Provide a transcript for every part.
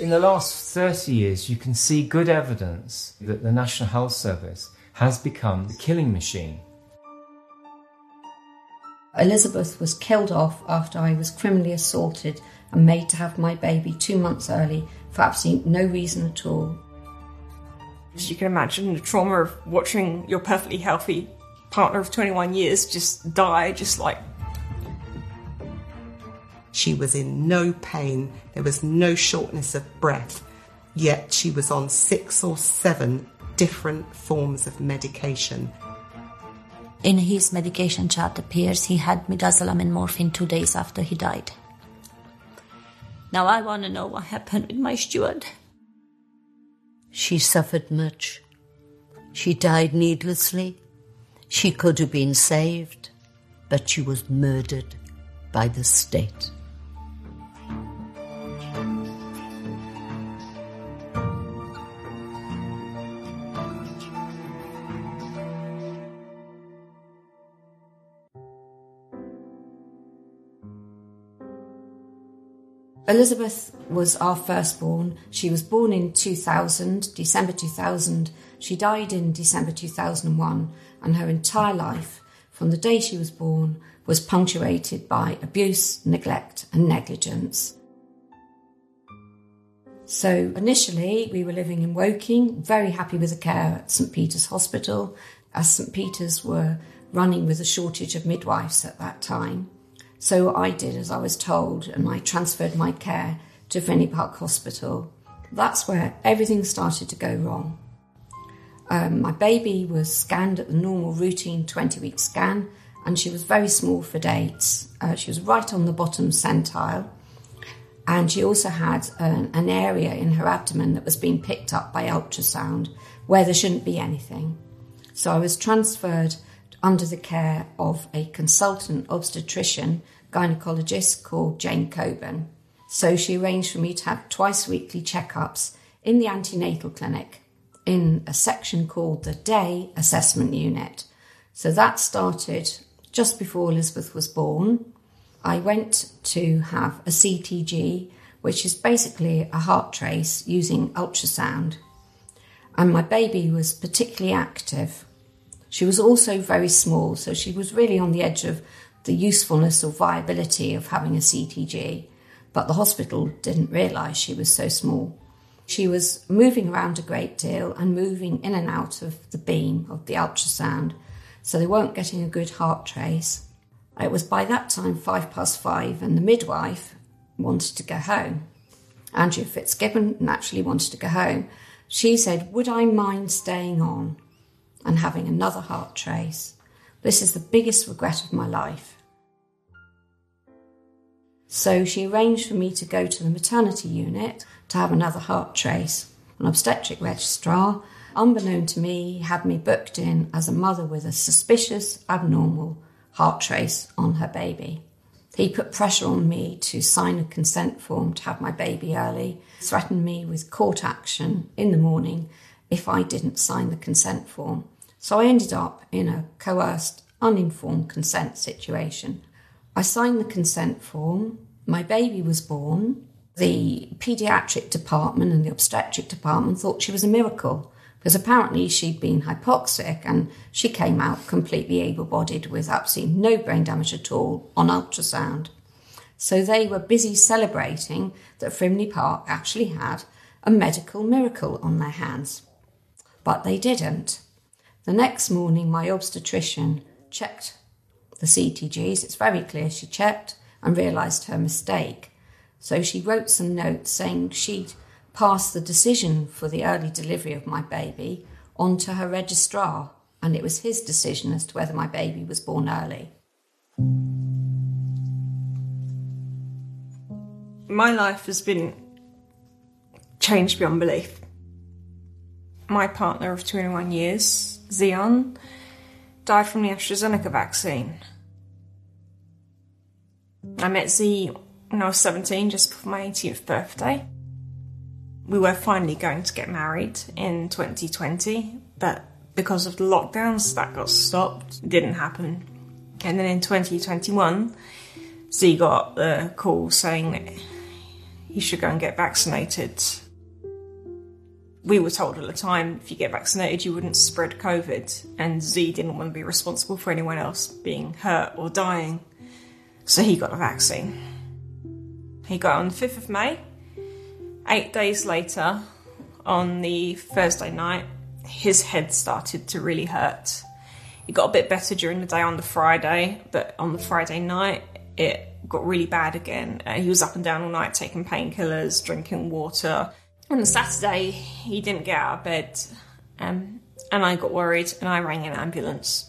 In the last 30 years, you can see good evidence that the National Health Service has become the killing machine. Elizabeth was killed off after I was criminally assaulted and made to have my baby 2 months early for absolutely no reason at all. As you can imagine, the trauma of watching your perfectly healthy partner of 21 years just die, just like... She was in no pain, there was no shortness of breath, yet she was on 6 or 7 different forms of medication. In his medication chart appears he had midazolam and morphine 2 days after he died. Now I want to know what happened with my steward. She suffered much. She died needlessly. She could have been saved, but she was murdered by the state. Elizabeth was our firstborn. She was born in 2000, December 2000. She died in December 2001, and her entire life, from the day she was born, was punctuated by abuse, neglect and negligence. So initially we were living in Woking, very happy with the care at St Peter's Hospital, as St Peter's were running with a shortage of midwives at that time. So I did as I was told, and I transferred my care to Frimley Park Hospital. That's where everything started to go wrong. My baby was scanned at the normal routine 20-week scan, and she was very small for dates. She was right on the bottom centile, and she also had an area in her abdomen that was being picked up by ultrasound where there shouldn't be anything. So I was transferred under the care of a consultant obstetrician gynaecologist called Jane Coburn. So she arranged for me to have twice weekly checkups in the antenatal clinic in a section called the Day Assessment Unit. So that started just before Elizabeth was born. I went to have a CTG, which is basically a heart trace using ultrasound. And my baby was particularly active. She was also very small, so she was really on the edge of the usefulness or viability of having a CTG, but the hospital didn't realise she was so small. She was moving around a great deal and moving in and out of the beam of the ultrasound, so they weren't getting a good heart trace. It was by that time 5:05, and the midwife wanted to go home. Andrea Fitzgibbon naturally wanted to go home. She said, would I mind staying on and having another heart trace? This is the biggest regret of my life. So she arranged for me to go to the maternity unit to have another heart trace. An obstetric registrar, unbeknown to me, had me booked in as a mother with a suspicious, abnormal heart trace on her baby. He put pressure on me to sign a consent form to have my baby early, threatened me with court action in the morning if I didn't sign the consent form. So I ended up in a coerced, uninformed consent situation. I signed the consent form. My baby was born. The paediatric department and the obstetric department thought she was a miracle because apparently she'd been hypoxic and she came out completely able-bodied with absolutely no brain damage at all on ultrasound. So they were busy celebrating that Frimley Park actually had a medical miracle on their hands. But they didn't. The next morning, my obstetrician checked the CTGs. It's very clear she checked and realised her mistake. So she wrote some notes saying she'd passed the decision for the early delivery of my baby on to her registrar, and it was his decision as to whether my baby was born early. My life has been changed beyond belief. My partner of 21 years, Zion, died from the AstraZeneca vaccine. I met Z when I was 17, just before my 18th birthday. We were finally going to get married in 2020, but because of the lockdowns, that got stopped. It didn't happen. And then in 2021, Z got the call saying that he should go and get vaccinated. We were told at the time, if you get vaccinated, you wouldn't spread COVID, and Z didn't want to be responsible for anyone else being hurt or dying. So he got the vaccine. He got it on the 5th of May. 8 days later, on the Thursday night, his head started to really hurt. It got a bit better during the day on the Friday, but on the Friday night, it got really bad again. He was up and down all night taking painkillers, drinking water. On the Saturday, he didn't get out of bed, and I got worried, and I rang an ambulance.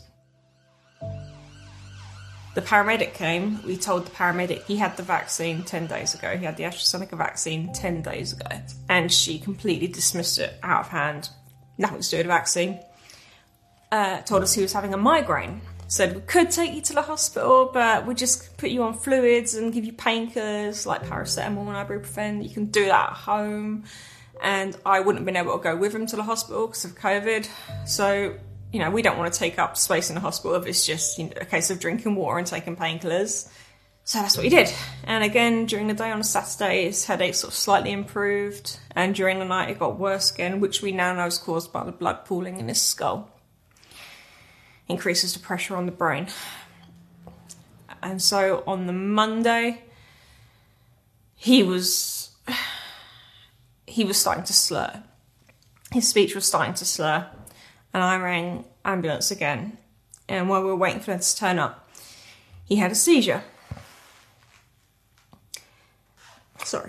The paramedic came. We told the paramedic he had the vaccine 10 days ago. He had the AstraZeneca vaccine 10 days ago. And she completely dismissed it out of hand. Nothing to do with the vaccine. Told us he was having a migraine. Said we could take you to the hospital, but we'll just put you on fluids and give you painkillers like paracetamol and ibuprofen. You can do that at home. And I wouldn't have been able to go with him to the hospital because of COVID. So, we don't want to take up space in the hospital if it's just a case of drinking water and taking painkillers. So that's what he did. And again, during the day on a Saturday, his headache sort of slightly improved. And during the night, it got worse again, which we now know is caused by the blood pooling in his skull. Increases the pressure on the brain. And so on the Monday, he was starting to slur. His speech was starting to slur. And I rang ambulance again. And while we were waiting for them to turn up, he had a seizure. Sorry.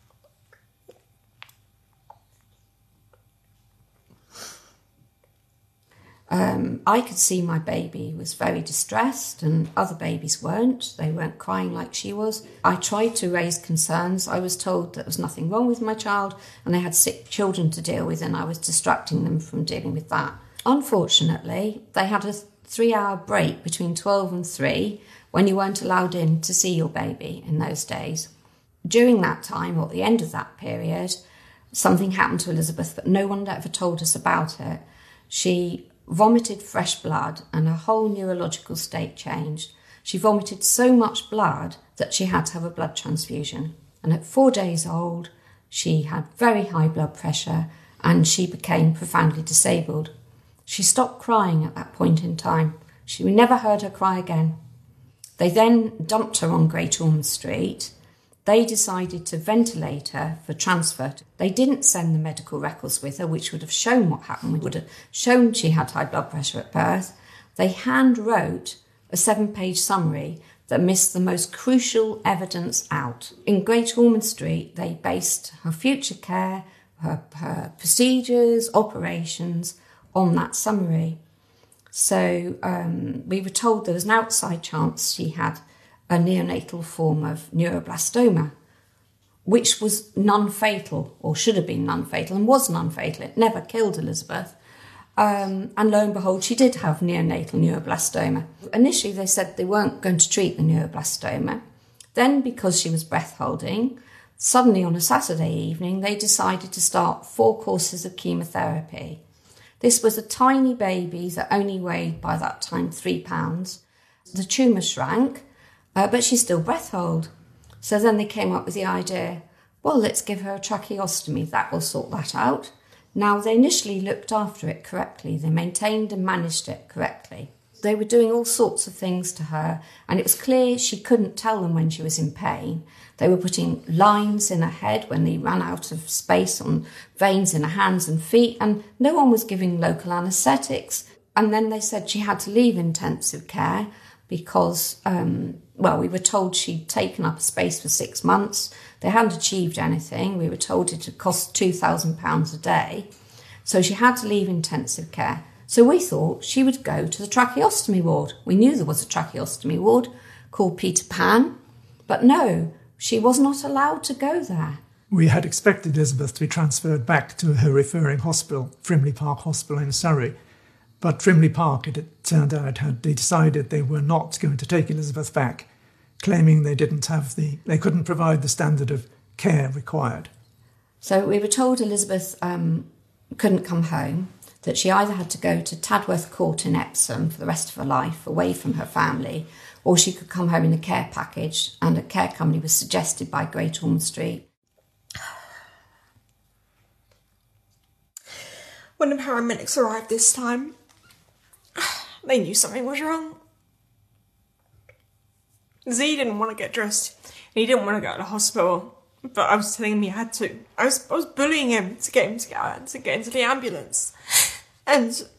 I could see my baby was very distressed and other babies weren't. They weren't crying like she was. I tried to raise concerns. I was told there was nothing wrong with my child and they had sick children to deal with, and I was distracting them from dealing with that. Unfortunately, they had a 3-hour break between 12 and 3 when you weren't allowed in to see your baby in those days. During that time, or at the end of that period, something happened to Elizabeth, but no one ever told us about it. She vomited fresh blood and her whole neurological state changed. She vomited so much blood that she had to have a blood transfusion. And at 4 days old, she had very high blood pressure and she became profoundly disabled. She stopped crying at that point in time. We never heard her cry again. They then dumped her on Great Ormond Street. They decided to ventilate her for transfer. They didn't send the medical records with her, which would have shown what happened. We would have shown she had high blood pressure at birth. They hand wrote a 7-page summary that missed the most crucial evidence out. In Great Ormond Street, they based her future care, her procedures, operations on that summary. So we were told there was an outside chance she had a neonatal form of neuroblastoma, which was non-fatal, or should have been non-fatal, and was non-fatal. It never killed Elizabeth. And lo and behold, she did have neonatal neuroblastoma. Initially, they said they weren't going to treat the neuroblastoma. Then, because she was breath-holding, suddenly on a Saturday evening, they decided to start 4 courses of chemotherapy. This was a tiny baby that only weighed, by that time, 3 pounds. The tumour shrank, but she still breath-hold. So then they came up with the idea, well, let's give her a tracheostomy. That will sort that out. Now, they initially looked after it correctly. They maintained and managed it correctly. They were doing all sorts of things to her, and it was clear she couldn't tell them when she was in pain. They were putting lines in her head when they ran out of space on veins in her hands and feet, and no one was giving local anaesthetics. And then they said she had to leave intensive care because, we were told she'd taken up a space for 6 months. They hadn't achieved anything. We were told it had cost £2,000 a day. So she had to leave intensive care. So we thought she would go to the tracheostomy ward. We knew there was a tracheostomy ward called Peter Pan, but no, she was not allowed to go there. We had expected Elizabeth to be transferred back to her referring hospital, Frimley Park Hospital in Surrey. But Frimley Park, it turned out, had decided they were not going to take Elizabeth back, claiming they couldn't provide the standard of care required. So we were told Elizabeth couldn't come home, that she either had to go to Tadworth Court in Epsom for the rest of her life, away from her family, or she could come home in a care package, and a care company was suggested by Great Ormond Street. When the paramedics arrived this time, they knew something was wrong. Z didn't want to get dressed. And he didn't want to go to the hospital. But I was telling him he had to. I was bullying him to get him to get out, to get into the ambulance. And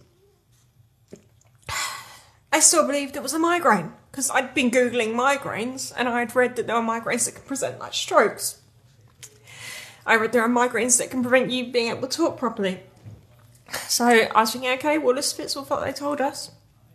I still believed it was a migraine. Because I'd been Googling migraines, and I'd read that there are migraines that can present like strokes. I read there are migraines that can prevent you being able to talk properly. So I was thinking, okay, well, this fits with what they told us.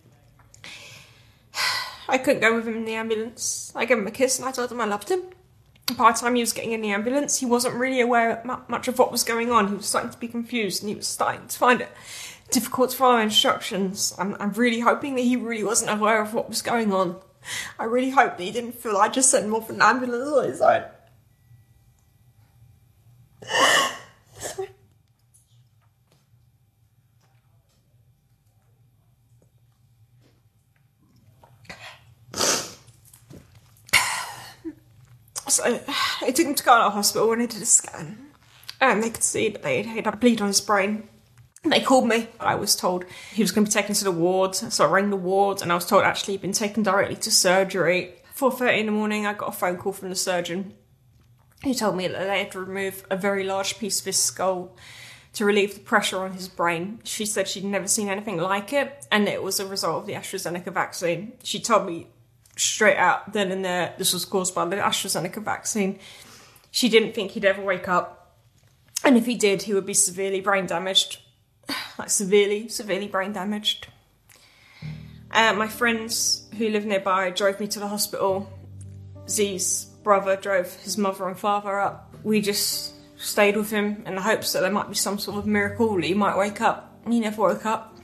I couldn't go with him in the ambulance. I gave him a kiss and I told him I loved him. By the time he was getting in the ambulance, he wasn't really aware much of what was going on. He was starting to be confused and he was starting to find it difficult to follow instructions. I'm really hoping that he really wasn't aware of what was going on. I really hope that he didn't feel I just sent him off in an ambulance on his own. So I took him to go to the hospital when I did a scan. And they could see that they had a bleed on his brain. They called me. I was told he was going to be taken to the wards. So I rang the wards and I was told actually he'd been taken directly to surgery. 4:30 in the morning, I got a phone call from the surgeon. He told me that they had to remove a very large piece of his skull to relieve the pressure on his brain. She said she'd never seen anything like it, and it was a result of the AstraZeneca vaccine. She told me straight out then and there this was caused by the AstraZeneca vaccine. She didn't think he'd ever wake up, and if he did, he would be severely brain damaged. Like severely brain damaged. My friends who live nearby drove me to the hospital. Z's brother drove his mother and father up. We just stayed with him in the hopes that there might be some sort of miracle that he might wake up. He never woke up.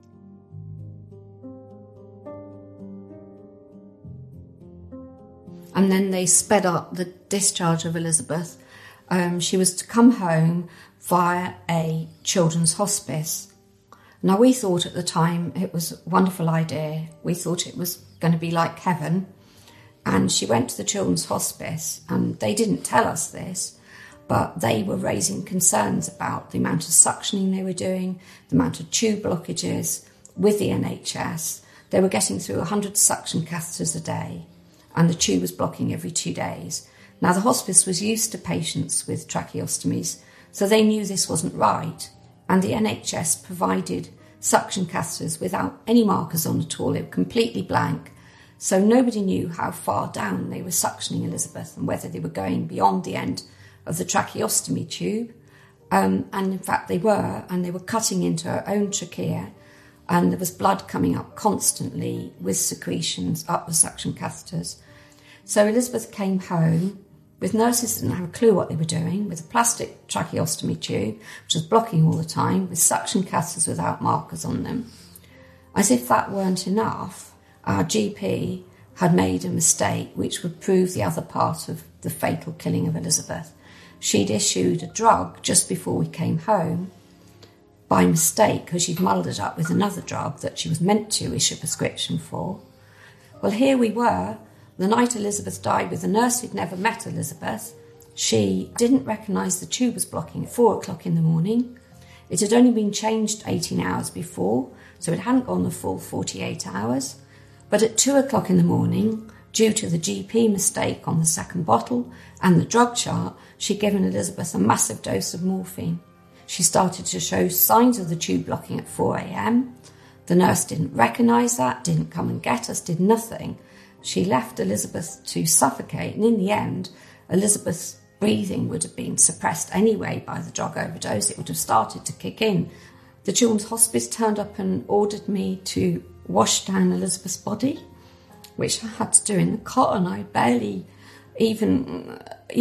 And then they sped up the discharge of Elizabeth. She was to come home via a children's hospice. Now, we thought at the time it was a wonderful idea. We thought it was going to be like heaven. And she went to the children's hospice, and they didn't tell us this, but they were raising concerns about the amount of suctioning they were doing, the amount of tube blockages with the NHS. They were getting through 100 suction catheters a day, and the tube was blocking every 2 days. Now, the hospice was used to patients with tracheostomies, so they knew this wasn't right, and the NHS provided suction catheters without any markers on at all. They were completely blank, so nobody knew how far down they were suctioning Elizabeth and whether they were going beyond the end of the tracheostomy tube. And in fact they were cutting into her own trachea, and there was blood coming up constantly with secretions up the suction catheters. So Elizabeth came home with nurses that didn't have a clue what they were doing, with a plastic tracheostomy tube, which was blocking all the time, with suction catheters without markers on them. As if that weren't enough, our GP had made a mistake which would prove the other part of the fatal killing of Elizabeth. She'd issued a drug just before we came home, by mistake, because she'd muddled it up with another drug that she was meant to issue a prescription for. Well, here we were, the night Elizabeth died, with a nurse who'd never met Elizabeth. She didn't recognise the tube was blocking at 4 o'clock in the morning. It had only been changed 18 hours before, so it hadn't gone the full 48 hours. But at 2 o'clock in the morning, due to the GP mistake on the second bottle and the drug chart, she'd given Elizabeth a massive dose of morphine. She started to show signs of the tube blocking at 4 a.m. The nurse didn't recognise that, didn't come and get us, did nothing. She left Elizabeth to suffocate, and in the end, Elizabeth's breathing would have been suppressed anyway by the drug overdose. It would have started to kick in. The children's hospice turned up and ordered me to wash down Elizabeth's body, which I had to do in the cot, and I barely even,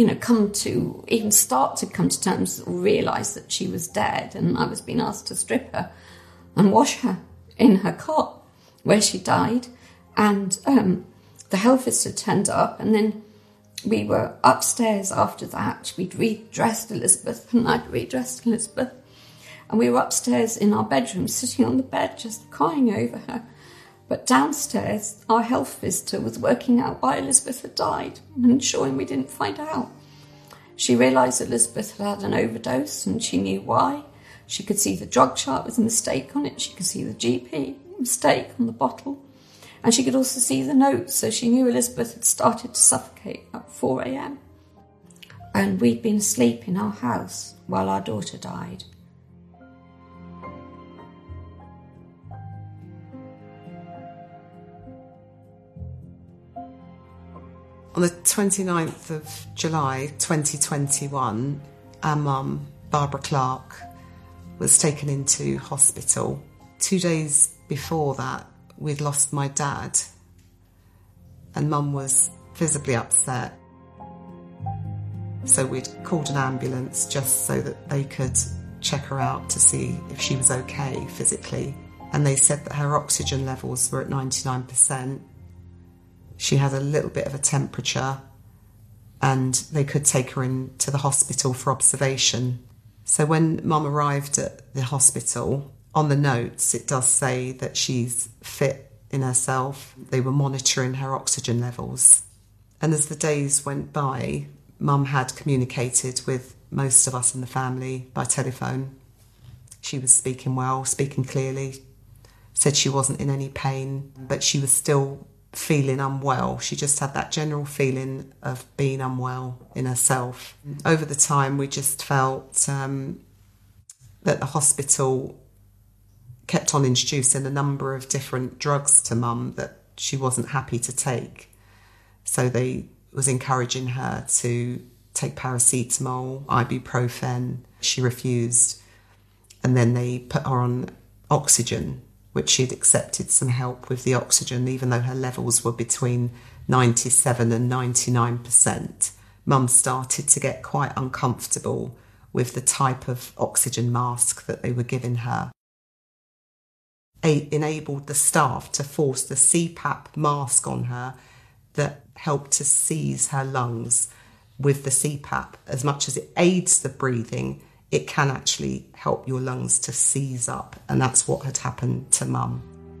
start to come to terms or realise that she was dead, and I was being asked to strip her and wash her in her cot where she died. And the health visitor turned up, and then we were upstairs after that. We'd redressed Elizabeth, and I'd redressed Elizabeth. And we were upstairs in our bedroom, sitting on the bed, just crying over her. But downstairs, our health visitor was working out why Elizabeth had died and ensuring we didn't find out. She realised Elizabeth had had an overdose, and she knew why. She could see the drug chart with a mistake on it. She could see the GP mistake on the bottle. And she could also see the notes, so she knew Elizabeth had started to suffocate at 4 a.m. And we'd been asleep in our house while our daughter died. On the 29th of July 2021, our mum, Barbara Clark, was taken into hospital. 2 days before that, we'd lost my dad, and Mum was visibly upset. So we'd called an ambulance just so that they could check her out to see if she was okay physically. And they said that her oxygen levels were at 99%. She had a little bit of a temperature, and they could take her into the hospital for observation. So when Mum arrived at the hospital, on the notes it does say that she's fit in herself. They were monitoring her oxygen levels. And as the days went by, Mum had communicated with most of us in the family by telephone. She was speaking well, speaking clearly, said she wasn't in any pain, but she was still feeling unwell. She just had that general feeling of being unwell in herself. Over the time, we just felt that the hospital kept on introducing a number of different drugs to Mum that she wasn't happy to take. So they was encouraging her to take paracetamol, ibuprofen. She refused. And then they put her on oxygen, which she'd accepted some help with the oxygen, even though her levels were between 97 and 99%. Mum started to get quite uncomfortable with the type of oxygen mask that they were giving her. It enabled the staff to force the CPAP mask on her that helped to seize her lungs with the CPAP. As much as it aids the breathing, it can actually help your lungs to seize up, and that's what had happened to Mum.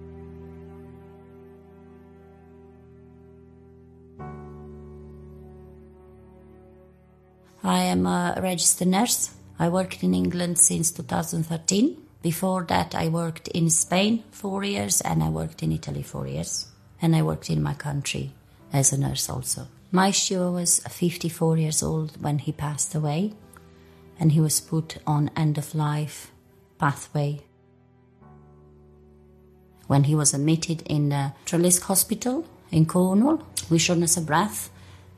I am a registered nurse. I worked in England since 2013. Before that, I worked in Spain 4 years, and I worked in Italy 4 years. And I worked in my country as a nurse also. My Stuart was 54 years old when he passed away, and he was put on end-of-life pathway. When he was admitted in the Trellisk Hospital in Cornwall with shortness of breath,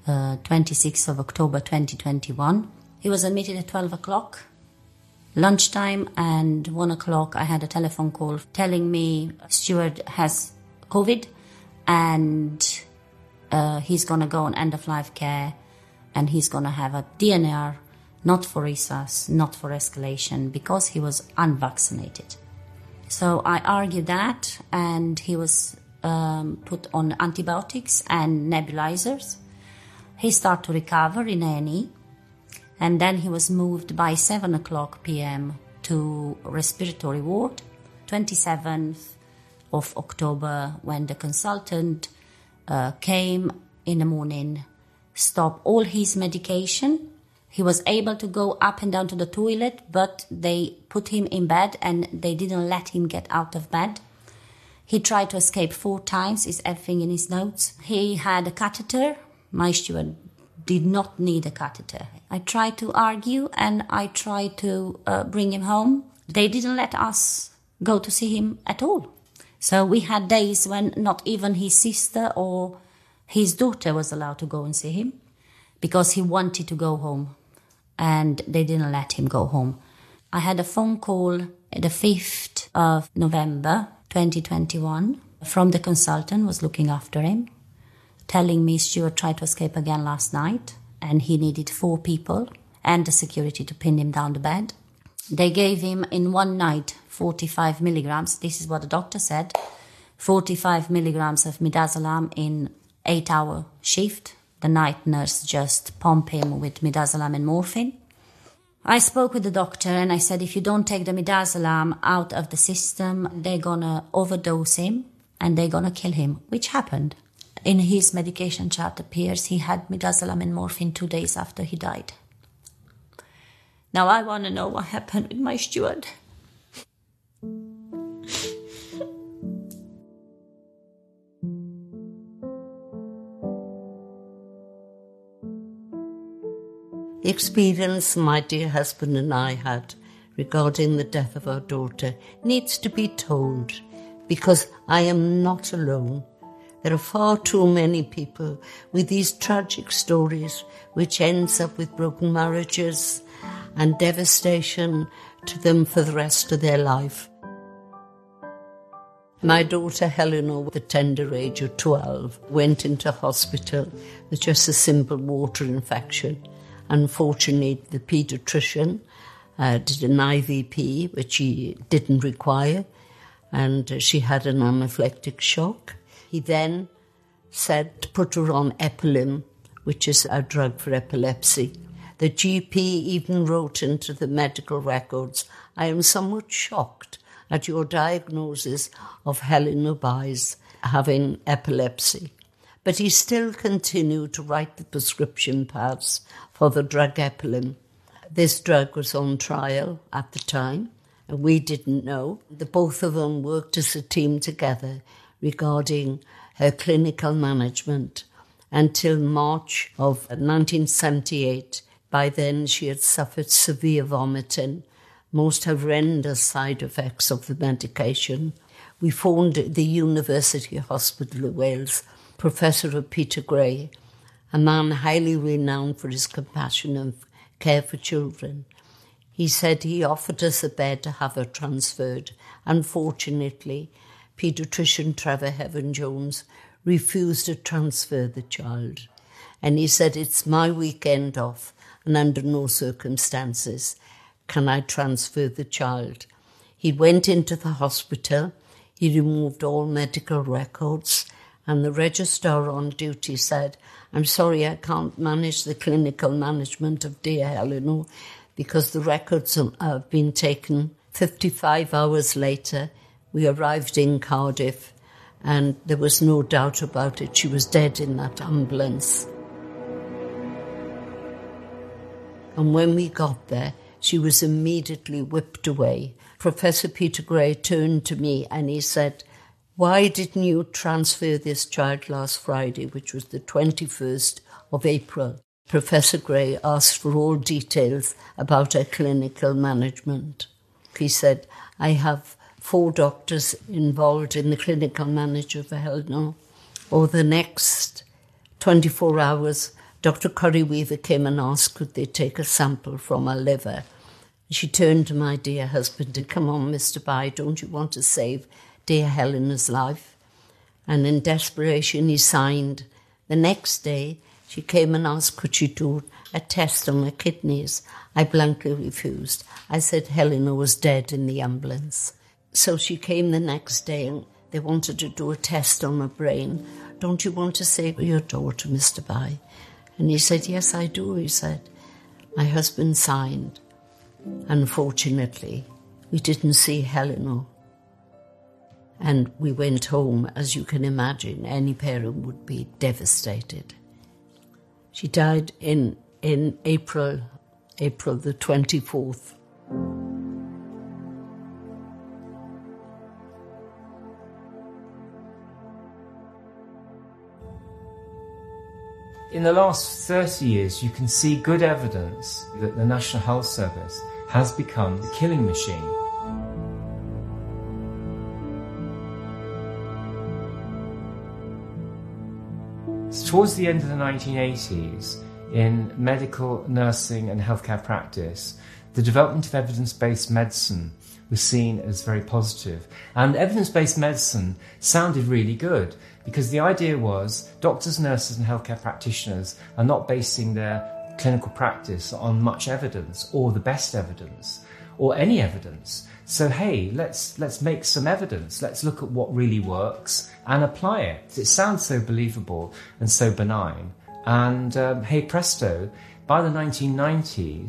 26th of October 2021, he was admitted at 12 o'clock. Lunchtime and 1 o'clock I had a telephone call telling me Stuart has COVID and he's going to go on end-of-life care and he's going to have a DNR, not for resus, not for escalation, because he was unvaccinated. So I argued that, and he was put on antibiotics and nebulizers. He started to recover in A&E, and then he was moved by 7 o'clock p.m. to respiratory ward. 27th of October, when the consultant came in the morning, stopped all his medication. He was able to go up and down to the toilet, but they put him in bed and they didn't let him get out of bed. He tried to escape 4 times, is everything in his notes. He had a catheter. My Stuart did not need a catheter. I tried to argue and I tried to bring him home. They didn't let us go to see him at all. So we had days when not even his sister or his daughter was allowed to go and see him because he wanted to go home and they didn't let him go home. I had a phone call the 5th of November 2021 from the consultant who was looking after him, telling me Stuart tried to escape again last night and he needed 4 people and the security to pin him down the bed. They gave him in one night 45 milligrams. This is what the doctor said. 45 milligrams of midazolam in 8-hour shift. The night nurse just pumped him with midazolam and morphine. I spoke with the doctor and I said, if you don't take the midazolam out of the system, they're going to overdose him and they're going to kill him, which happened. In his medication chart appears he had midazolam and morphine 2 days after he died. Now I want to know what happened with my Stuart. The experience my dear husband and I had regarding the death of our daughter needs to be told, because I am not alone. There are far too many people with these tragic stories which ends up with broken marriages and devastation to them for the rest of their life. My daughter Helena, at the tender age of 12, went into hospital with just a simple water infection. Unfortunately, the paediatrician did an IVP, which she didn't require, and she had an anaphylactic shock. He then said to put her on Epilim, which is a drug for epilepsy. The GP even wrote into the medical records, "I am somewhat shocked at your diagnosis of Helena Byes having epilepsy." But he still continued to write the prescription pads for the drug Epilim. This drug was on trial at the time, and we didn't know. The both of them worked as a team together regarding her clinical management until March of 1978. By then she had suffered severe vomiting, most horrendous side effects of the medication. We phoned the University Hospital of Wales, Professor Peter Gray, a man highly renowned for his compassion and care for children. He said he offered us a bed to have her transferred. Unfortunately, paediatrician Trevor Heaven-Jones refused to transfer the child. And he said, "It's my weekend off, and under no circumstances can I transfer the child." He went into the hospital, he removed all medical records, and the registrar on duty said, "I'm sorry, I can't manage the clinical management of dear Helena because the records have been taken." 55 hours later, we arrived in Cardiff, and there was no doubt about it. She was dead in that ambulance. And when we got there, she was immediately whipped away. Professor Peter Gray turned to me and he said, "Why didn't you transfer this child last Friday, which was the 21st of April? Professor Gray asked for all details about her clinical management. He said, "I have 4 doctors involved in the clinical manager for Helena." Over the next 24 hours, Dr. Corrie Weaver came and asked could they take a sample from her liver. She turned to my dear husband and, "Come on, Mr. Bye, don't you want to save dear Helena's life?" And in desperation he signed. The next day she came and asked could she do a test on her kidneys. I blankly refused. I said Helena was dead in the ambulance. So she came the next day and they wanted to do a test on her brain. "Don't you want to save your daughter, Mr. Bye?" And he said, "Yes, I do," he said. My husband signed. Unfortunately, we didn't see Helena. And we went home. As you can imagine, any parent would be devastated. She died in April the 24th. In the last 30 years, you can see good evidence that the National Health Service has become the killing machine. Towards the end of the 1980s, in medical, nursing and healthcare practice, the development of evidence-based medicine was seen as very positive. And evidence-based medicine sounded really good because the idea was doctors, nurses and healthcare practitioners are not basing their clinical practice on much evidence or the best evidence or any evidence. So, hey, let's make some evidence. Let's look at what really works and apply it. It sounds so believable and so benign. And hey presto, by the 1990s,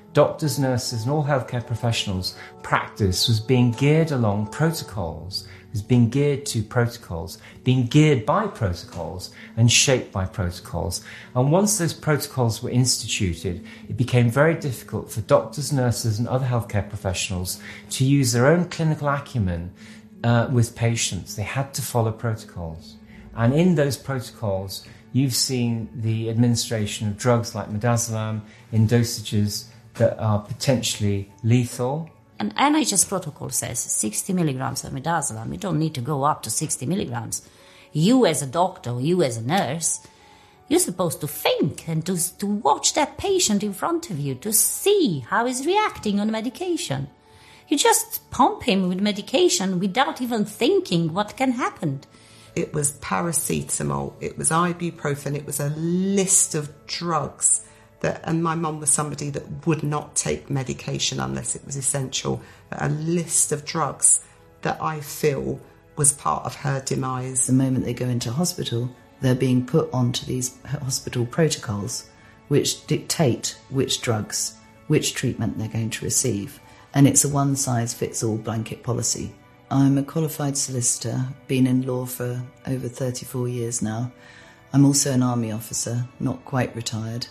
doctors, nurses, and all healthcare professionals' practice was being geared along protocols, was being geared to protocols, being geared by protocols and shaped by protocols. And once those protocols were instituted, it became very difficult for doctors, nurses, and other healthcare professionals to use their own clinical acumen with patients. They had to follow protocols. And in those protocols, you've seen the administration of drugs like midazolam in dosages that are potentially lethal. An NHS protocol says 60 milligrams of midazolam. You don't need to go up to 60 milligrams. You as a doctor, or you as a nurse, you're supposed to think and to watch that patient in front of you to see how he's reacting on medication. You just pump him with medication without even thinking what can happen. It was paracetamol, it was ibuprofen, it was a list of drugs and my mum was somebody that would not take medication unless it was essential. A list of drugs that I feel was part of her demise. The moment they go into hospital, they're being put onto these hospital protocols which dictate which drugs, which treatment they're going to receive. And it's a one-size-fits-all blanket policy. I'm a qualified solicitor, been in law for over 34 years now. I'm also an army officer, not quite retired,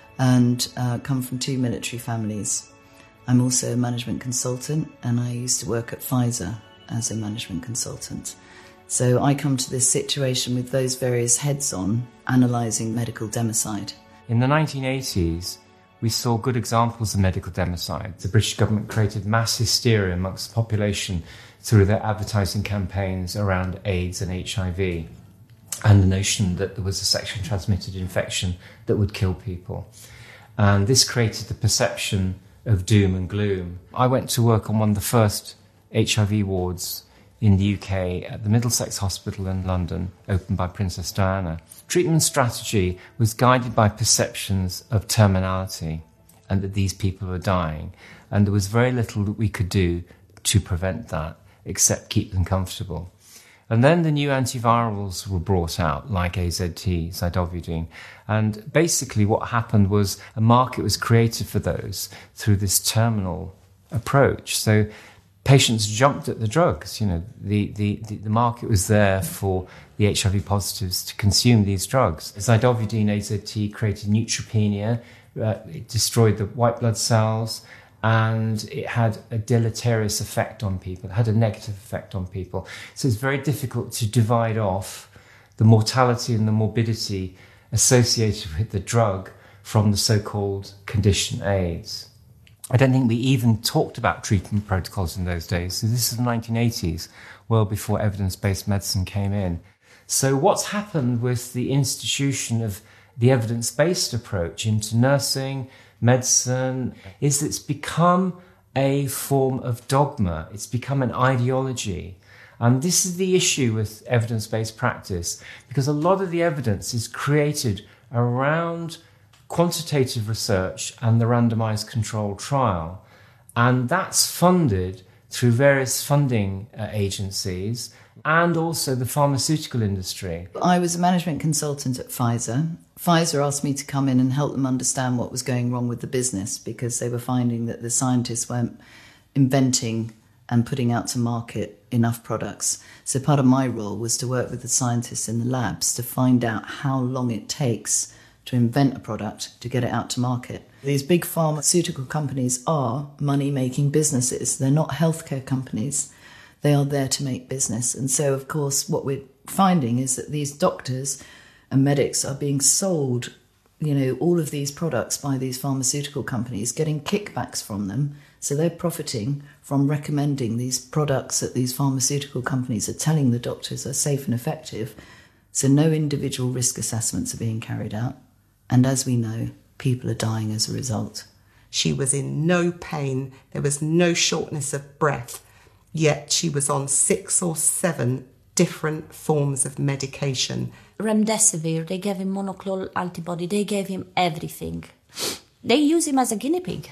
and come from 2 military families. I'm also a management consultant, and I used to work at Pfizer as a management consultant. So I come to this situation with those various heads on, analysing medical democide. In the 1980s, we saw good examples of medical democide. The British government created mass hysteria amongst the population through their advertising campaigns around AIDS and HIV, and the notion that there was a sexually transmitted infection that would kill people. And this created the perception of doom and gloom. I went to work on one of the first HIV wards in the UK at the Middlesex Hospital in London, opened by Princess Diana. Treatment strategy was guided by perceptions of terminality and that these people were dying. And there was very little that we could do to prevent that, except keep them comfortable. And then the new antivirals were brought out, like AZT, zidovudine. And basically what happened was a market was created for those through this terminal approach. So patients jumped at the drugs. You know, the market was there for the HIV positives to consume these drugs. Zidovudine, AZT, created neutropenia. It destroyed the white blood cells, and it had a deleterious effect on people. It had a negative effect on people. So it's very difficult to divide off the mortality and the morbidity associated with the drug from the so-called condition AIDS. I don't think we even talked about treatment protocols in those days. So this is the 1980s, well before evidence-based medicine came in. So what's happened with the institution of the evidence-based approach into nursing, medicine, is that it's become a form of dogma. It's become an ideology. And this is the issue with evidence-based practice, because a lot of the evidence is created around quantitative research and the randomized controlled trial. And that's funded through various funding agencies and also the pharmaceutical industry. I was a management consultant at Pfizer. Pfizer asked me to come in and help them understand what was going wrong with the business, because they were finding that the scientists weren't inventing and putting out to market enough products. So part of my role was to work with the scientists in the labs to find out how long it takes to invent a product to get it out to market. These big pharmaceutical companies are money-making businesses. They're not healthcare companies. They are there to make business. And so, of course, what we're finding is that these doctors and medics are being sold, you know, all of these products by these pharmaceutical companies, getting kickbacks from them. So they're profiting from recommending these products that these pharmaceutical companies are telling the doctors are safe and effective. So no individual risk assessments are being carried out. And as we know, people are dying as a result. She was in no pain. There was no shortness of breath. Yet she was on 6 or 7 different forms of medication. Remdesivir, they gave him monoclonal antibody, they gave him everything. They use him as a guinea pig.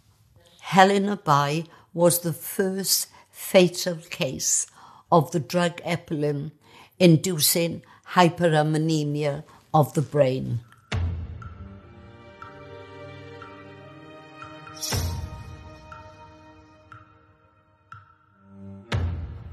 Helena Bai was the first fatal case of the drug epilin inducing hyperammonemia of the brain.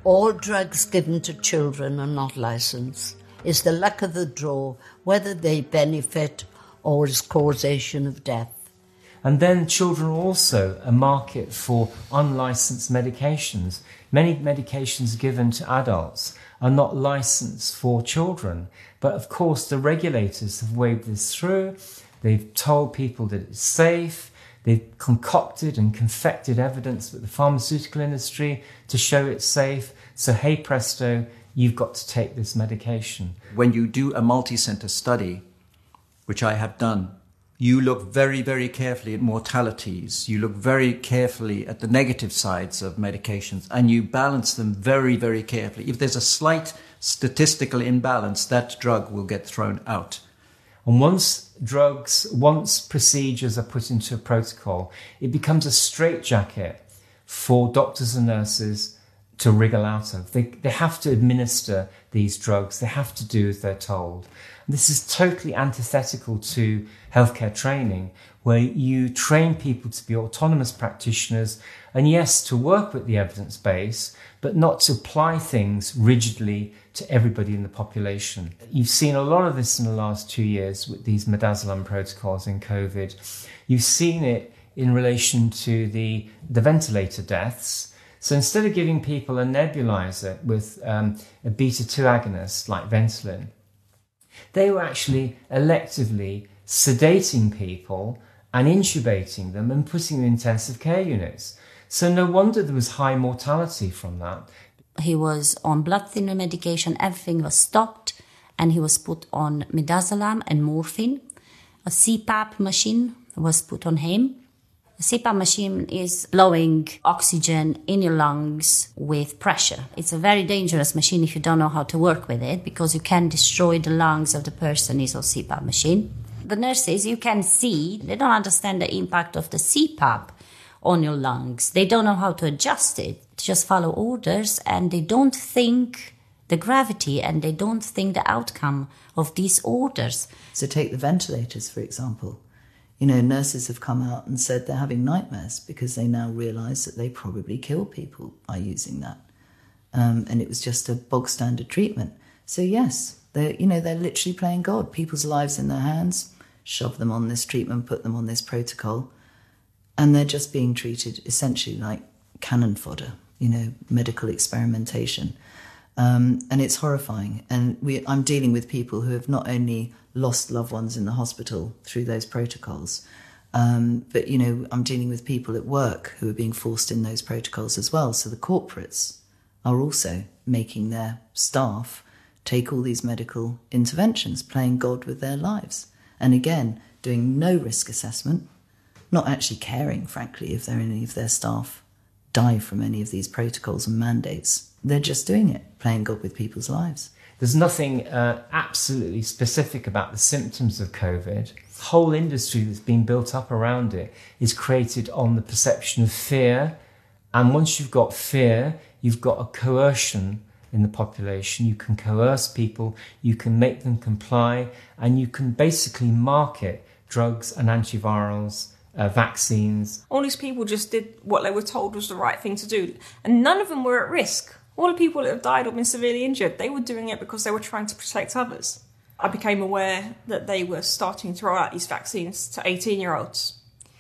All drugs given to children are not licensed. It's the luck of the draw whether they benefit or is causation of death. And then children are also a market for unlicensed medications. Many medications given to adults are not licensed for children. But of course, the regulators have waved this through. They've told people that it's safe. They've concocted and confected evidence with the pharmaceutical industry to show it's safe. So, hey presto, you've got to take this medication. When you do a multi-center study, which I have done, you look very, very carefully at mortalities. You look very carefully at the negative sides of medications, and you balance them very, very carefully. If there's a slight statistical imbalance, that drug will get thrown out. And once procedures are put into a protocol, it becomes a straitjacket for doctors and nurses to wriggle out of. They have to administer these drugs. They have to do as they're told. This is totally antithetical to healthcare training, where you train people to be autonomous practitioners and, yes, to work with the evidence base, but not to apply things rigidly to everybody in the population. You've seen a lot of this in the last 2 years with these midazolam protocols in COVID. You've seen it in relation to the ventilator deaths. So instead of giving people a nebulizer with a beta-2 agonist like Ventolin, they were actually electively sedating people and intubating them and putting them in intensive care units. So no wonder there was high mortality from that. He was on blood thinner medication, everything was stopped, and he was put on midazolam and morphine. A CPAP machine was put on him. The CPAP machine is blowing oxygen in your lungs with pressure. It's a very dangerous machine if you don't know how to work with it, because you can destroy the lungs of the person is on CPAP machine. The nurses, you can see, they don't understand the impact of the CPAP on your lungs. They don't know how to adjust it. They just follow orders, and they don't think the gravity, and they don't think the outcome of these orders. So take the ventilators, for example. You know, nurses have come out and said they're having nightmares because they now realise that they probably kill people by using that. And it was just a bog standard treatment. So yes, they're literally playing God. People's lives in their hands, shove them on this treatment, put them on this protocol, and they're just being treated essentially like cannon fodder, medical experimentation. And it's horrifying. And I'm dealing with people who have not only lost loved ones in the hospital through those protocols, but, I'm dealing with people at work who are being forced in those protocols as well. So the corporates are also making their staff take all these medical interventions, playing God with their lives. And again, doing no risk assessment, not actually caring, frankly, if any of their staff die from any of these protocols and mandates. They're just doing it, playing God with people's lives. There's nothing absolutely specific about the symptoms of COVID. The whole industry that's been built up around it is created on the perception of fear. And once you've got fear, you've got a coercion in the population. You can coerce people, you can make them comply, and you can basically market drugs and antivirals, vaccines. All these people just did what they were told was the right thing to do, and none of them were at risk. All the people that have died or been severely injured, they were doing it because they were trying to protect others. I became aware that they were starting to roll out these vaccines to 18-year-olds.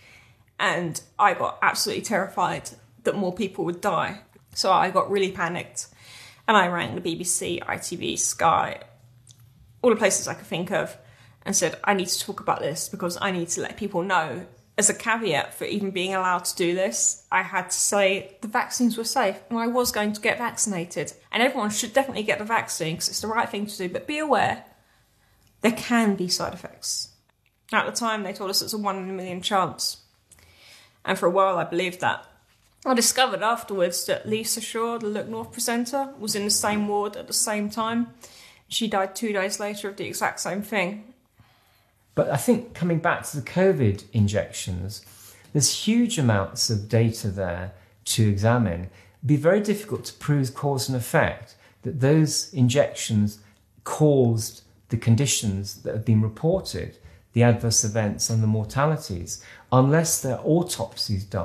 And I got absolutely terrified that more people would die. So I got really panicked. And I rang the BBC, ITV, Sky, all the places I could think of, and said, I need to talk about this because I need to let people know. As a caveat for even being allowed to do this, I had to say the vaccines were safe and I was going to get vaccinated. And everyone should definitely get the vaccine because it's the right thing to do. But be aware, there can be side effects. At the time, they told us it's a 1 in a million chance. And for a while, I believed that. I discovered afterwards that Lisa Shaw, the Look North presenter, was in the same ward at the same time. She died 2 days later of the exact same thing. But I think coming back to the COVID injections, there's huge amounts of data there to examine. It'd be very difficult to prove cause and effect, that those injections caused the conditions that have been reported, the adverse events and the mortalities, unless there are autopsies done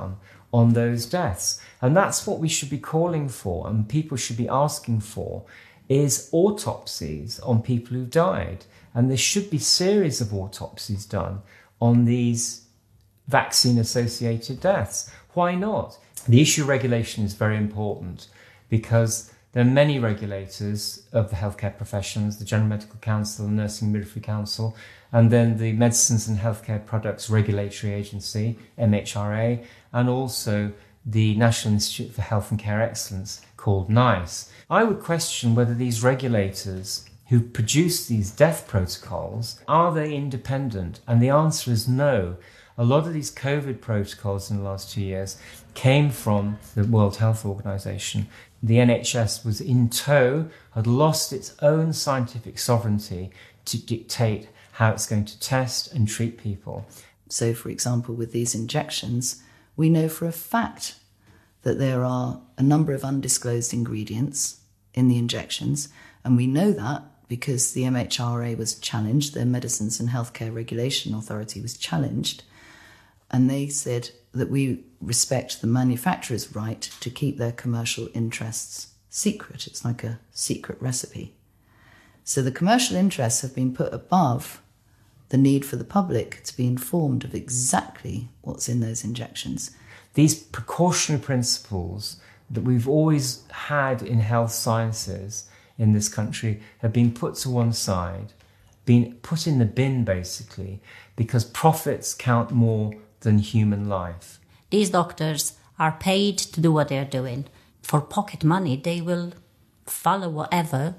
on those deaths. And that's what we should be calling for, and people should be asking for, is autopsies on people who've died. And there should be series of autopsies done on these vaccine-associated deaths. Why not? The issue of regulation is very important because there are many regulators of the healthcare professions, the General Medical Council, the Nursing and Midwifery Council, and then the Medicines and Healthcare Products Regulatory Agency, MHRA, and also the National Institute for Health and Care Excellence, called NICE. I would question whether these regulators who produce these death protocols, are they independent? And the answer is no. A lot of these COVID protocols in the last 2 years came from the World Health Organization. The NHS was in tow, had lost its own scientific sovereignty to dictate how it's going to test and treat people. So, for example, with these injections, we know for a fact that there are a number of undisclosed ingredients in the injections, and we know that because the MHRA was challenged, the Medicines and Healthcare Regulation Authority was challenged, and they said that we respect the manufacturer's right to keep their commercial interests secret. It's like a secret recipe. So the commercial interests have been put above the need for the public to be informed of exactly what's in those injections. These precautionary principles that we've always had in health sciences in this country have been put to one side, been put in the bin basically, because profits count more than human life. These doctors are paid to do what they're doing. For pocket money, they will follow whatever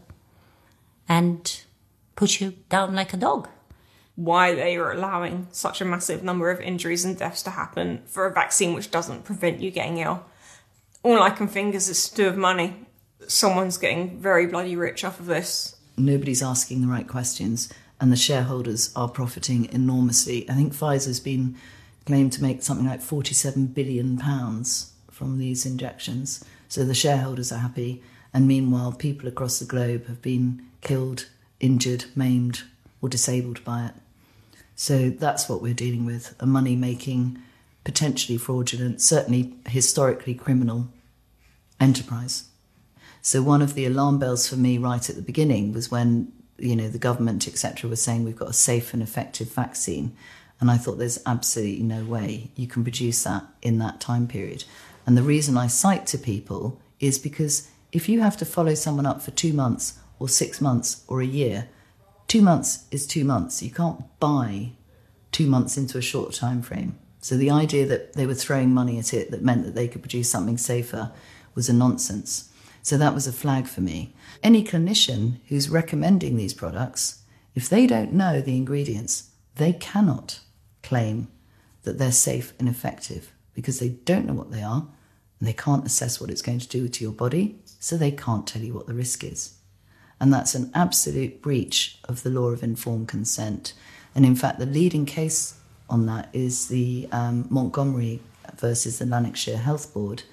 and put you down like a dog. Why they are allowing such a massive number of injuries and deaths to happen for a vaccine which doesn't prevent you getting ill. All I can think is it's to do with money. Someone's getting very bloody rich off of this. Nobody's asking the right questions, and the shareholders are profiting enormously. I think Pfizer's been claimed to make something like £47 billion from these injections. So the shareholders are happy, and meanwhile people across the globe have been killed, injured, maimed or disabled by it. So that's what we're dealing with, a money-making, potentially fraudulent, certainly historically criminal enterprise. So one of the alarm bells for me right at the beginning was when, the government, etc., was saying we've got a safe and effective vaccine. And I thought there's absolutely no way you can produce that in that time period. And the reason I cite to people is because if you have to follow someone up for 2 months or 6 months or a year, 2 months is 2 months. You can't buy 2 months into a short time frame. So the idea that they were throwing money at it that meant that they could produce something safer was a nonsense. So that was a flag for me. Any clinician who's recommending these products, if they don't know the ingredients, they cannot claim that they're safe and effective because they don't know what they are and they can't assess what it's going to do to your body, so they can't tell you what the risk is. And that's an absolute breach of the law of informed consent. And in fact, the leading case on that is the Montgomery versus the Lanarkshire Health Board,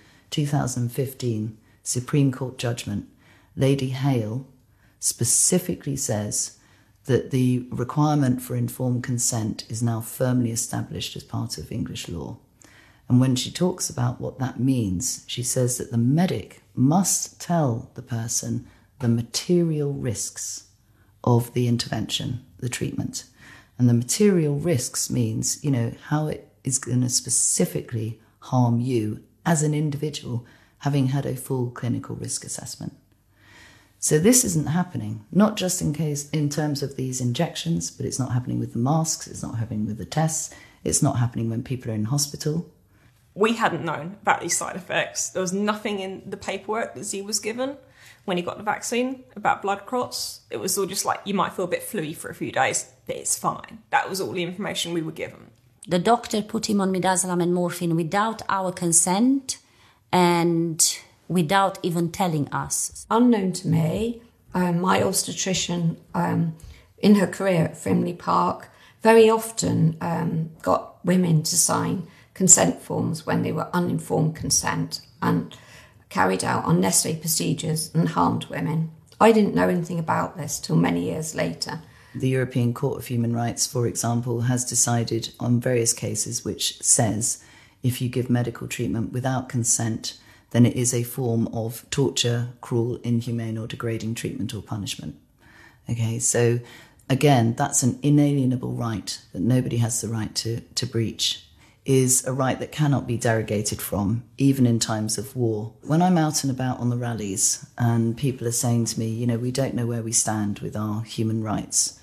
2015 Supreme Court judgment. Lady Hale specifically says that the requirement for informed consent is now firmly established as part of English law. And when she talks about what that means, she says that the medic must tell the person the material risks of the intervention, the treatment. And the material risks means, how it is going to specifically harm you as an individual, having had a full clinical risk assessment. So this isn't happening, not just in terms of these injections, but it's not happening with the masks, it's not happening with the tests, it's not happening when people are in hospital. We hadn't known about these side effects. There was nothing in the paperwork that Z was given when he got the vaccine about blood clots. It was all just like, you might feel a bit fluey for a few days, but it's fine. That was all the information we were given. The doctor put him on midazolam and morphine without our consent and without even telling us. Unknown to me, my obstetrician in her career at Frimley Park very often got women to sign consent forms when they were uninformed consent and carried out unnecessary procedures and harmed women. I didn't know anything about this till many years later. The European Court of Human Rights, for example, has decided on various cases which says if you give medical treatment without consent, then it is a form of torture, cruel, inhumane or degrading treatment or punishment. Okay, so again, that's an inalienable right that nobody has the right to breach, is a right that cannot be derogated from, even in times of war. When I'm out and about on the rallies and people are saying to me, we don't know where we stand with our human rights,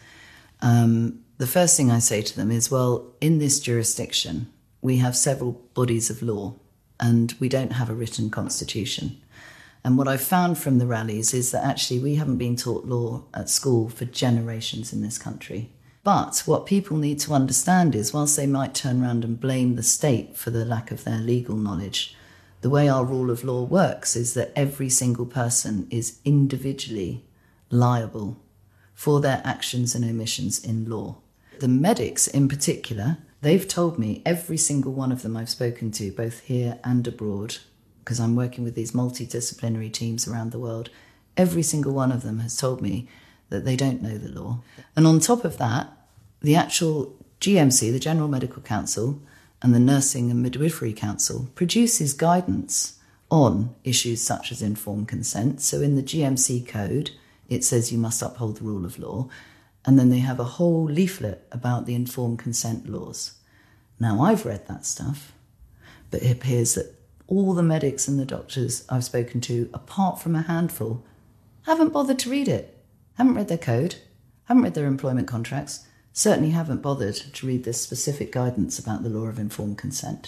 the first thing I say to them is, well, in this jurisdiction, we have several bodies of law and we don't have a written constitution. And what I've found from the rallies is that actually we haven't been taught law at school for generations in this country. But what people need to understand is, whilst they might turn around and blame the state for the lack of their legal knowledge, the way our rule of law works is that every single person is individually liable for their actions and omissions in law. The medics in particular, they've told me, every single one of them I've spoken to, both here and abroad, because I'm working with these multidisciplinary teams around the world, every single one of them has told me that they don't know the law. And on top of that, the actual GMC, the General Medical Council, and the Nursing and Midwifery Council produces guidance on issues such as informed consent. So in the GMC code, it says you must uphold the rule of law. And then they have a whole leaflet about the informed consent laws. Now, I've read that stuff, but it appears that all the medics and the doctors I've spoken to, apart from a handful, haven't bothered to read it, haven't read their code, haven't read their employment contracts, certainly haven't bothered to read this specific guidance about the law of informed consent.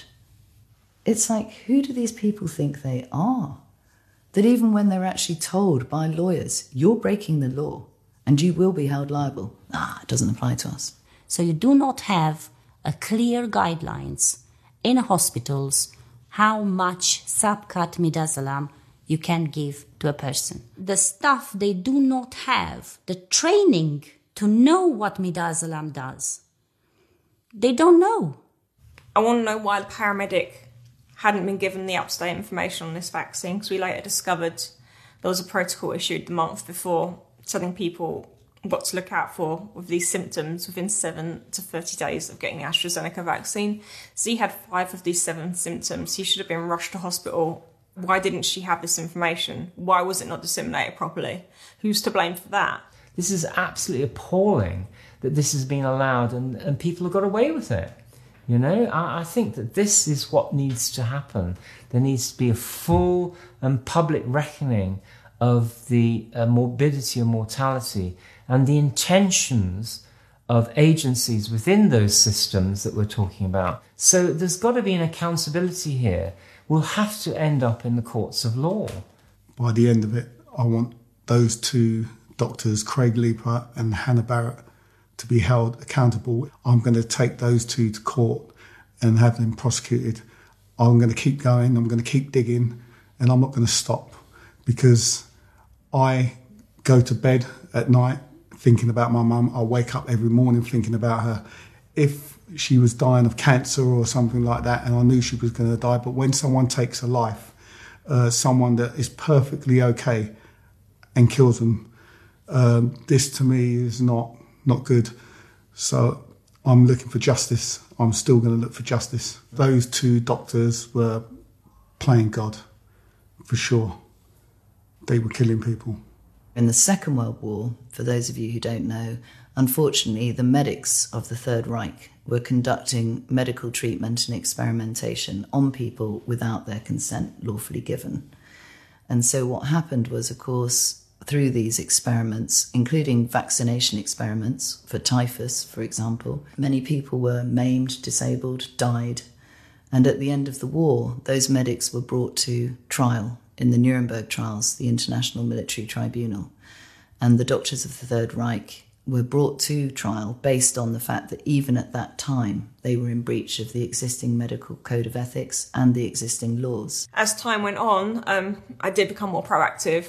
It's like, who do these people think they are? That even when they're actually told by lawyers, you're breaking the law, and you will be held liable. It doesn't apply to us. So you do not have a clear guidelines in hospitals how much subcut midazolam you can give to a person. The staff, they do not have the training to know what midazolam does. They don't know. I want to know why the paramedic hadn't been given the up-to-date information on this vaccine, because we later discovered there was a protocol issued the month before telling people what to look out for with these symptoms within 7 to 30 days of getting the AstraZeneca vaccine. So he had 5 of these 7 symptoms. He should have been rushed to hospital. Why didn't she have this information? Why was it not disseminated properly? Who's to blame for that? This is absolutely appalling that this has been allowed and people have got away with it. I think that this is what needs to happen. There needs to be a full and public reckoning of the morbidity and mortality and the intentions of agencies within those systems that we're talking about. So there's got to be an accountability here. We'll have to end up in the courts of law. By the end of it, I want those 2 doctors, Craig Leaper and Hannah Barrett, to be held accountable. I'm going to take those 2 to court and have them prosecuted. I'm going to keep going, I'm going to keep digging, and I'm not going to stop, because I go to bed at night thinking about my mum. I wake up every morning thinking about her. If she was dying of cancer or something like that, and I knew she was going to die, but when someone takes a life, someone that is perfectly okay and kills them, this to me is not good. So I'm looking for justice. I'm still going to look for justice. Those 2 doctors were playing God, for sure. They were killing people. In the Second World War, for those of you who don't know, unfortunately, the medics of the Third Reich were conducting medical treatment and experimentation on people without their consent lawfully given. And so what happened was, of course, through these experiments, including vaccination experiments for typhus, for example, many people were maimed, disabled, died. And at the end of the war, those medics were brought to trial in the Nuremberg trials, the International Military Tribunal. And the doctors of the Third Reich were brought to trial based on the fact that even at that time, they were in breach of the existing medical code of ethics and the existing laws. As time went on, I did become more proactive.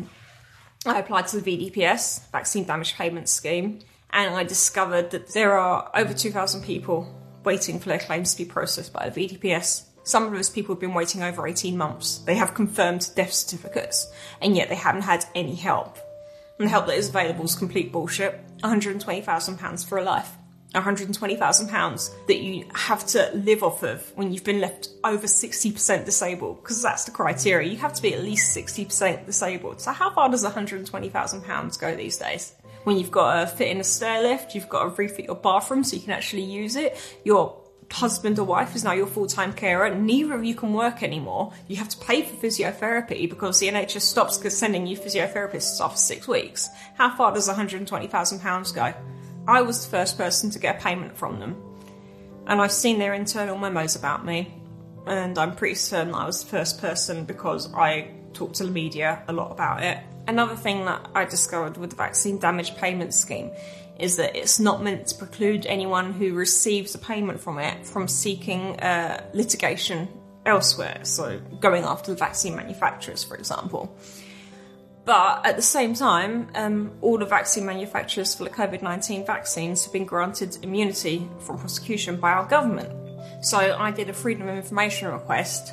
I applied to the VDPS, Vaccine Damage Payment Scheme, and I discovered that there are over 2,000 people waiting for their claims to be processed by the VDPS. Some of those people have been waiting over 18 months. They have confirmed death certificates, and yet they haven't had any help. And the help that is available is complete bullshit. £120,000 for a life. £120,000 that you have to live off of when you've been left over 60% disabled, because that's the criteria. You have to be at least 60% disabled. So how far does £120,000 go these days? When you've got to fit in a stair lift, you've got to refit your bathroom so you can actually use it. Your husband or wife is now your full-time carer. Neither of you can work anymore. You have to pay for physiotherapy because the NHS stops sending you physiotherapists after 6 weeks. How far does £120,000 go? I was the first person to get a payment from them. And I've seen their internal memos about me. And I'm pretty certain I was the first person because I talked to the media a lot about it. Another thing that I discovered with the vaccine damage payment scheme is that it's not meant to preclude anyone who receives a payment from it from seeking litigation elsewhere. So going after the vaccine manufacturers, for example. But at the same time, all the vaccine manufacturers for the COVID-19 vaccines have been granted immunity from prosecution by our government. So I did a Freedom of Information request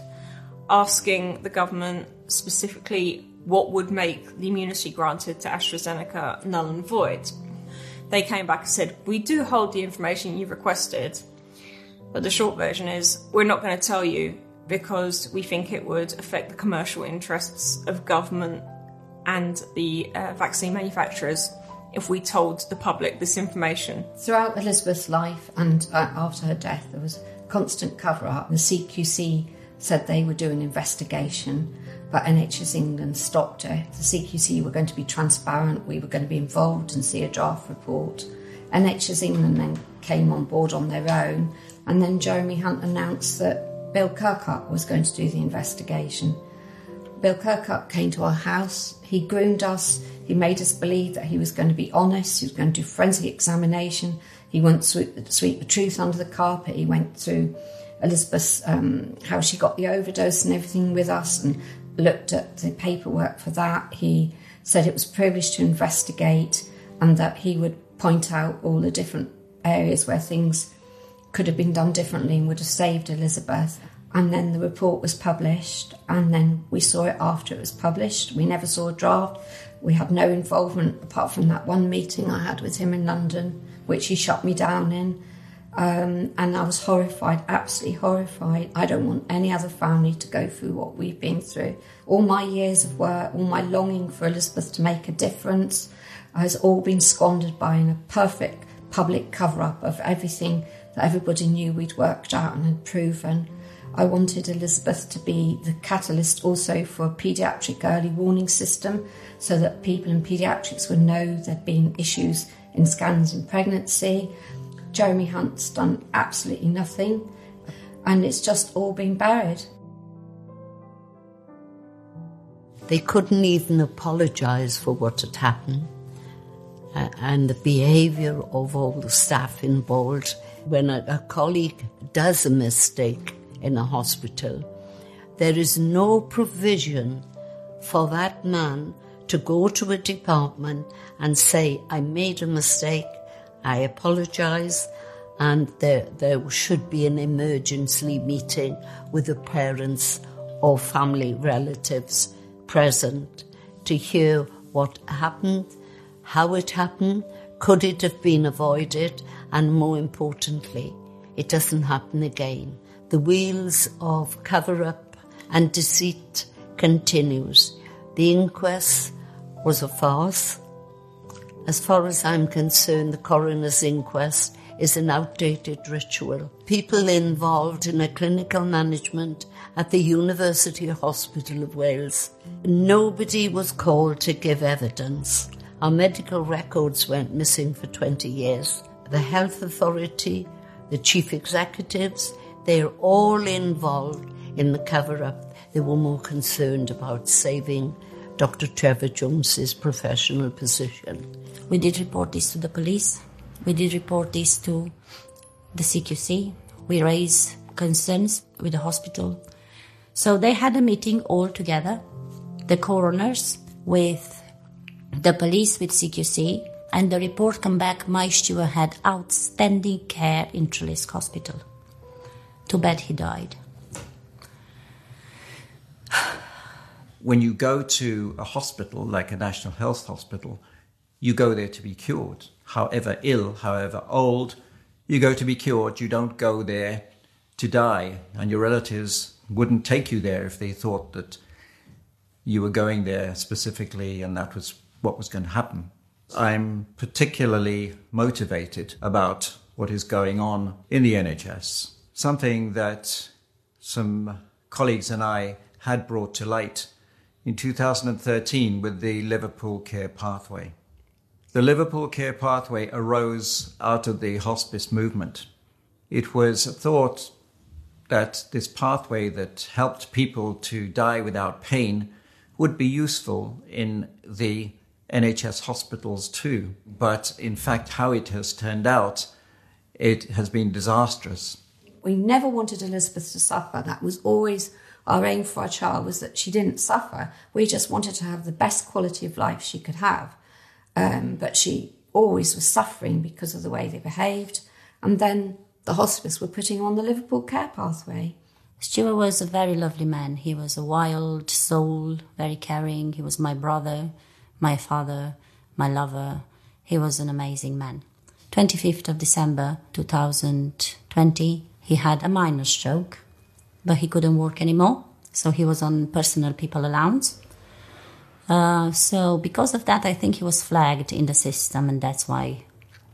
asking the government specifically what would make the immunity granted to AstraZeneca null and void. They came back and said, we do hold the information you've requested, but the short version is we're not going to tell you because we think it would affect the commercial interests of government and the vaccine manufacturers if we told the public this information. Throughout Elizabeth's life and after her death, there was constant cover-up. The CQC said they were doing an investigation, but NHS England stopped it. The CQC were going to be transparent, we were going to be involved and see a draft report. NHS England then came on board on their own, and then Jeremy Hunt announced that Bill Kirkup was going to do the investigation. Bill Kirkup came to our house, he groomed us, he made us believe that he was going to be honest, he was going to do forensic examination, he wouldn't sweep the truth under the carpet, he went through Elizabeth's, how she got the overdose and everything with us and looked at the paperwork for that. He said it was privileged to investigate and that he would point out all the different areas where things could have been done differently and would have saved Elizabeth. And then the report was published, and then we saw it after it was published. We never saw a draft. We had no involvement apart from that one meeting I had with him in London, which he shut me down in. And I was horrified, absolutely horrified. I don't want any other family to go through what we've been through. All my years of work, all my longing for Elizabeth to make a difference has all been squandered by a perfect public cover-up of everything that everybody knew we'd worked out and had proven. I wanted Elizabeth to be the catalyst also for a paediatric early warning system so that people in paediatrics would know there'd been issues in scans in pregnancy. Jeremy Hunt's done absolutely nothing, and it's just all been buried. They couldn't even apologise for what had happened, and the behaviour of all the staff involved. When a colleague does a mistake in a hospital, there is no provision for that man to go to a department and say, I made a mistake, I apologise, and there should be an emergency meeting with the parents or family relatives present to hear what happened, how it happened, could it have been avoided, and more importantly, it doesn't happen again. The wheels of cover-up and deceit continues. The inquest was a farce. As far as I'm concerned, the coroner's inquest is an outdated ritual. People involved in a clinical management at the University Hospital of Wales. Nobody was called to give evidence. Our medical records went missing for 20 years. The health authority, the chief executives, they're all involved in the cover-up. They were more concerned about saving Dr. Trevor Jones's professional position. We did report this to the police. We did report this to the CQC. We raised concerns with the hospital. So they had a meeting all together, the coroners with the police, with CQC, and the report came back, my steward had outstanding care in Treliske Hospital. Too bad he died. When you go to a hospital, like a National Health Hospital, you go there to be cured. However ill, however old, You go to be cured, you don't go there to die, and your relatives wouldn't take you there if they thought that you were going there specifically and that was what was going to happen. I'm particularly motivated about what is going on in the NHS, something that some colleagues and I had brought to light in 2013 with the Liverpool Care Pathway. The Liverpool Care Pathway arose out of the hospice movement. It was thought that this pathway that helped people to die without pain would be useful in the NHS hospitals too. But in fact, how it has turned out, it has been disastrous. We never wanted Elizabeth to suffer. That was always our aim for our child, was that she didn't suffer. We just wanted to have the best quality of life she could have. But she always was suffering because of the way they behaved. And then the hospice were putting on the Liverpool Care Pathway. Stuart was a very lovely man. He was a wild soul, very caring. He was my brother, my father, my lover. He was an amazing man. 25th of December 2020, he had a minor stroke, but he couldn't work anymore. So he was on personal people allowance. So because of that, I think he was flagged in the system, and that's why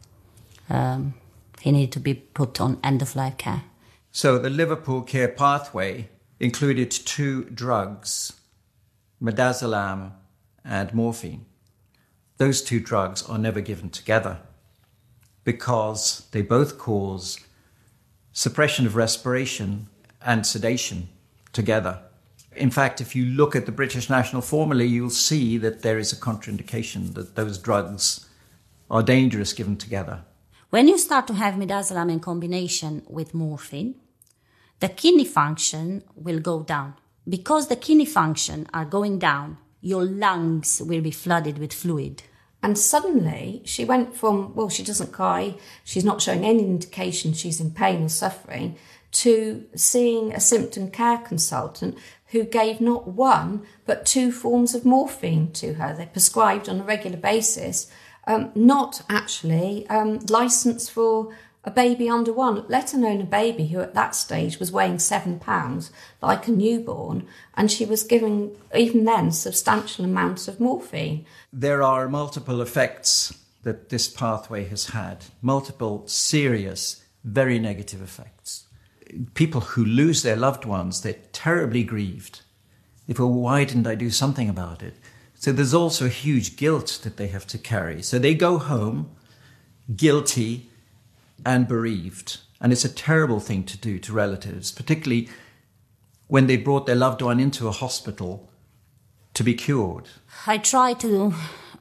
he needed to be put on end-of-life care. So the Liverpool Care Pathway included 2 drugs, midazolam and morphine. Those 2 drugs are never given together because they both cause suppression of respiration and sedation together. In fact, if you look at the British National Formula, you'll see that there is a contraindication that those drugs are dangerous given together. When you start to have midazolam in combination with morphine, the kidney function will go down. Because the kidney function are going down, your lungs will be flooded with fluid. And suddenly she went from, well, she doesn't cry, she's not showing any indication she's in pain or suffering, to seeing a symptom care consultant who gave not 1, but 2 forms of morphine to her. They prescribed on a regular basis, not actually licensed for a baby under 1, let alone a baby who at that stage was weighing 7 pounds, like a newborn, and she was giving, even then, substantial amounts of morphine. There are multiple effects that this pathway has had, multiple serious, very negative effects. People who lose their loved ones, they're terribly grieved. They feel, why didn't I do something about it? So there's also a huge guilt that they have to carry. So they go home guilty and bereaved. And it's a terrible thing to do to relatives, particularly when they brought their loved one into a hospital to be cured. I try to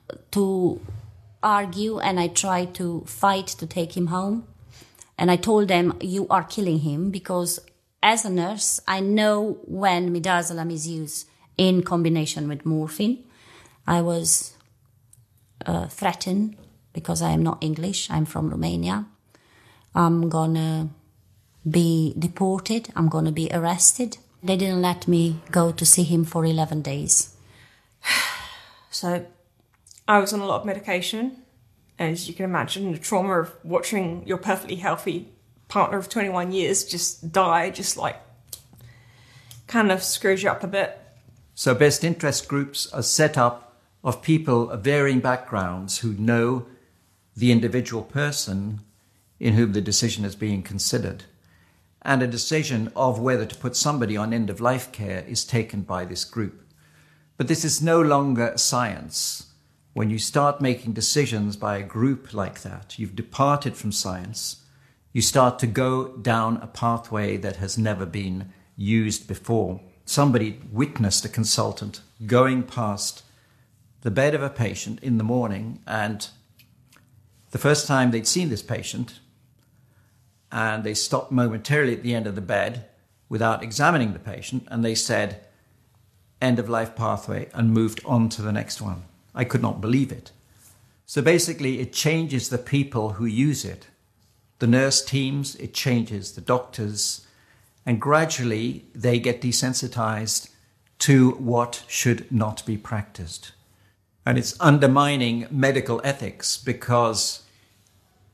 argue and I try to fight to take him home. And I told them, you are killing him, because as a nurse, I know when midazolam is used in combination with morphine. I was threatened because I am not English. I'm from Romania. I'm going to be deported. I'm going to be arrested. They didn't let me go to see him for 11 days. So I was on a lot of medication. As you can imagine, the trauma of watching your perfectly healthy partner of 21 years just die, just like kind of screws you up a bit. So best interest groups are set up of people of varying backgrounds who know the individual person in whom the decision is being considered. And a decision of whether to put somebody on end-of-life care is taken by this group. But this is no longer science. When you start making decisions by a group like that, you've departed from science. You start to go down a pathway that has never been used before. Somebody witnessed a consultant going past the bed of a patient in the morning, and the first time they'd seen this patient, and they stopped momentarily at the end of the bed without examining the patient, and they said, end-of-life pathway, and moved on to the next one. I could not believe it. So basically, it changes the people who use it. The nurse teams, it changes the doctors, and gradually they get desensitized to what should not be practiced. And it's undermining medical ethics, because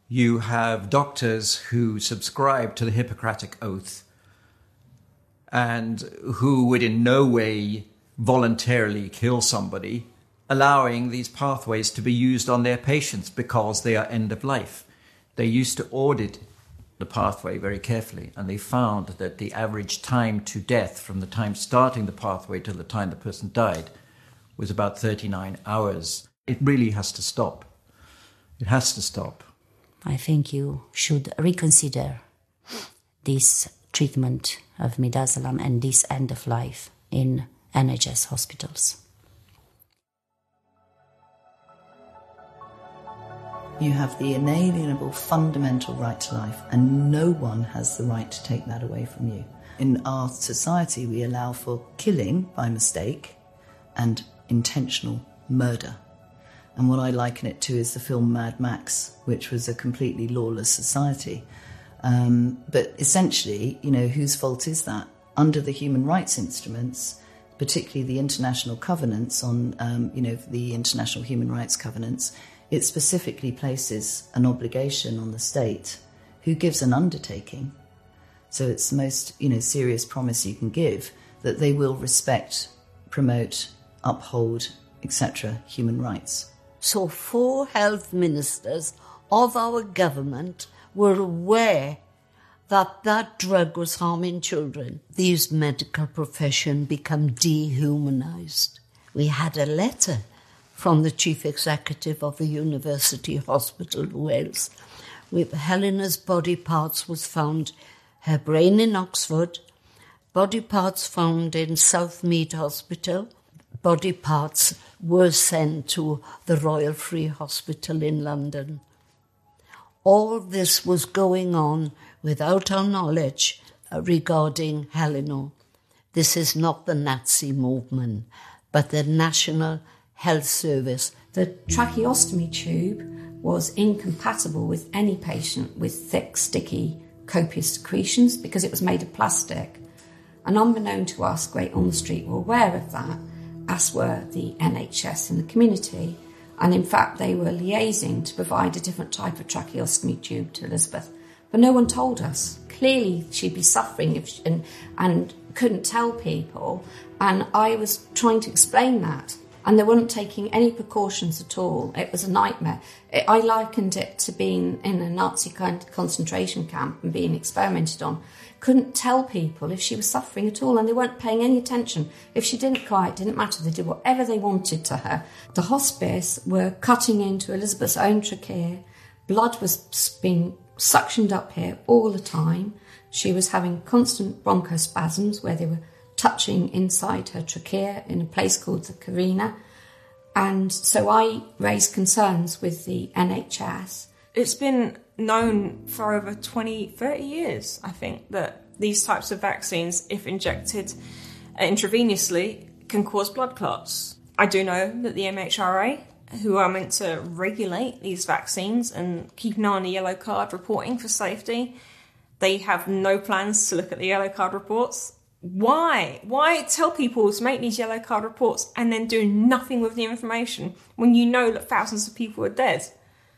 You have doctors who subscribe to the Hippocratic Oath and who would in no way voluntarily kill somebody, allowing these pathways to be used on their patients because they are end of life. They used to audit the pathway very carefully, and they found that the average time to death from the time starting the pathway till the time the person died was about 39 hours. It really has to stop. It has to stop. I think you should reconsider this treatment of midazolam and this end of life in NHS hospitals. You have the inalienable fundamental right to life, and no one has the right to take that away from you. In our society, we allow for killing by mistake and intentional murder. And what I liken it to is the film Mad Max, which was a completely lawless society. But essentially, whose fault is that? Under the human rights instruments, particularly the international covenants on, the international human rights covenants, it specifically places an obligation on the state who gives an undertaking. So it's the most, serious promise you can give that they will respect, promote, uphold, etc., human rights. So 4 health ministers of our government were aware that that drug was harming children. These medical profession become dehumanized. We had a letter from the chief executive of a university hospital in Wales, with Helena's body parts was found, her brain in Oxford, body parts found in Southmead Hospital, body parts were sent to the Royal Free Hospital in London. All this was going on without our knowledge regarding Helena. This is not the Nazi movement, but the National Health Service. The tracheostomy tube was incompatible with any patient with thick, sticky, copious secretions because it was made of plastic. And unbeknown to us, Great Ormond Street were aware of that, as were the NHS in the community. And in fact, they were liaising to provide a different type of tracheostomy tube to Elizabeth. But no one told us. Clearly, she'd be suffering and couldn't tell people. And I was trying to explain that. And they weren't taking any precautions at all. It was a nightmare. I likened it to being in a Nazi concentration camp and being experimented on. Couldn't tell people if she was suffering at all, and they weren't paying any attention. If she didn't cry, it didn't matter. They did whatever they wanted to her. The hospice were cutting into Elizabeth's own trachea. Blood was being suctioned up here all the time. She was having constant bronchospasms where they were touching inside her trachea in a place called the Carina. And so I raised concerns with the NHS. It's been known for over 20, 30 years, I think, that these types of vaccines, if injected intravenously, can cause blood clots. I do know that the MHRA, who are meant to regulate these vaccines and keep an eye on the yellow card reporting for safety, they have no plans to look at the yellow card reports. Why? Why tell people to make these yellow card reports and then do nothing with the information when you know that thousands of people are dead?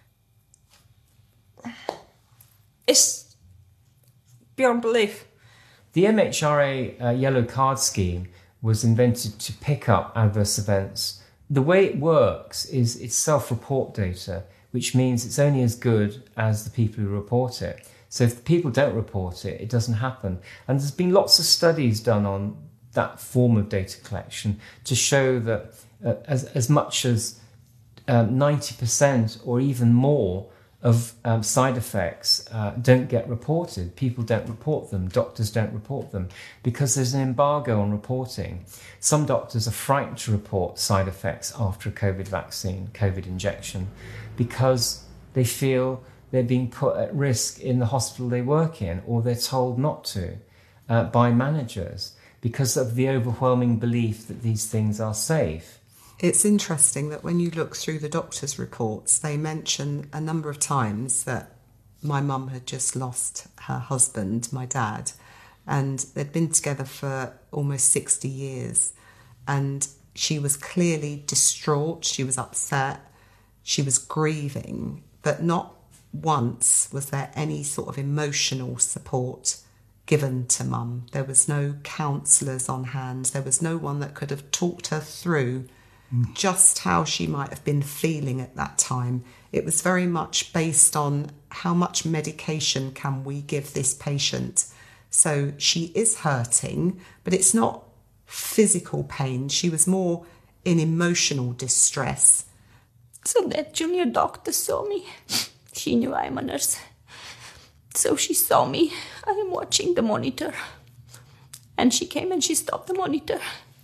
It's beyond belief. The MHRA yellow card scheme was invented to pick up adverse events. The way it works is it's self-report data, which means it's only as good as the people who report it. So if the people don't report it, it doesn't happen. And there's been lots of studies done on that form of data collection to show that as much as 90% or even more of side effects don't get reported. People don't report them. Doctors don't report them because there's an embargo on reporting. Some doctors are frightened to report side effects after a COVID vaccine, COVID injection, because they feel they're being put at risk in the hospital they work in, or they're told not to by managers because of the overwhelming belief that these things are safe. It's interesting that when you look through the doctor's reports, they mention a number of times that my mum had just lost her husband, my dad, and they'd been together for almost 60 years. And she was clearly distraught, she was upset, she was grieving, but not once was there any sort of emotional support given to Mum. There was no counsellors on hand. There was no one that could have talked her through just how she might have been feeling at that time. It was very much based on how much medication can we give this patient. So she is hurting, but it's not physical pain. She was more in emotional distress. So that junior doctor saw me. She knew I'm a nurse. So she saw me. I am watching the monitor. And she came and she stopped the monitor.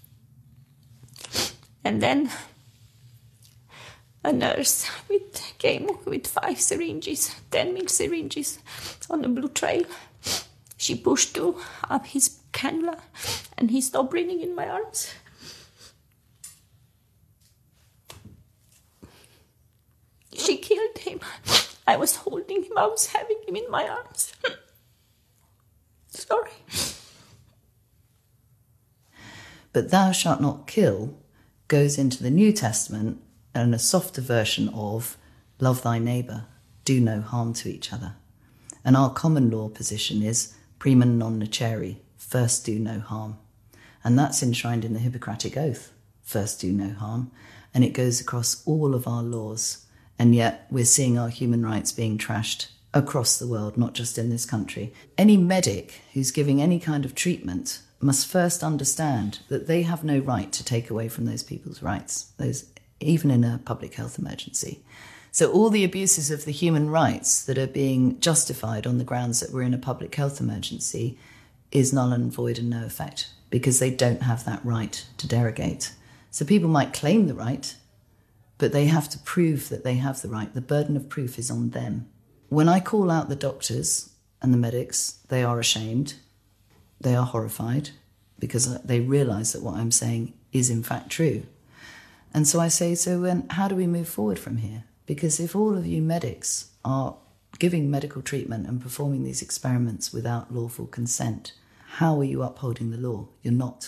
And then a nurse came with 5 syringes, 10 ml syringes on a blue trail. She pushed up his cannula and he stopped breathing in my arms. She killed him. I was holding him. I was having him in my arms. Sorry. But thou shalt not kill goes into the New Testament and a softer version of love thy neighbour, do no harm to each other. And our common law position is prima non nocere, first do no harm. And that's enshrined in the Hippocratic Oath, first do no harm. And it goes across all of our laws. And yet we're seeing our human rights being trashed across the world, not just in this country. Any medic who's giving any kind of treatment must first understand that they have no right to take away from those people's rights, even in a public health emergency. So all the abuses of the human rights that are being justified on the grounds that we're in a public health emergency is null and void and no effect, because they don't have that right to derogate. So people might claim the right, but they have to prove that they have the right. The burden of proof is on them. When I call out the doctors and the medics, they are ashamed. They are horrified because they realise that what I'm saying is in fact true. And so I say, so how do we move forward from here? Because if all of you medics are giving medical treatment and performing these experiments without lawful consent, how are you upholding the law? You're not.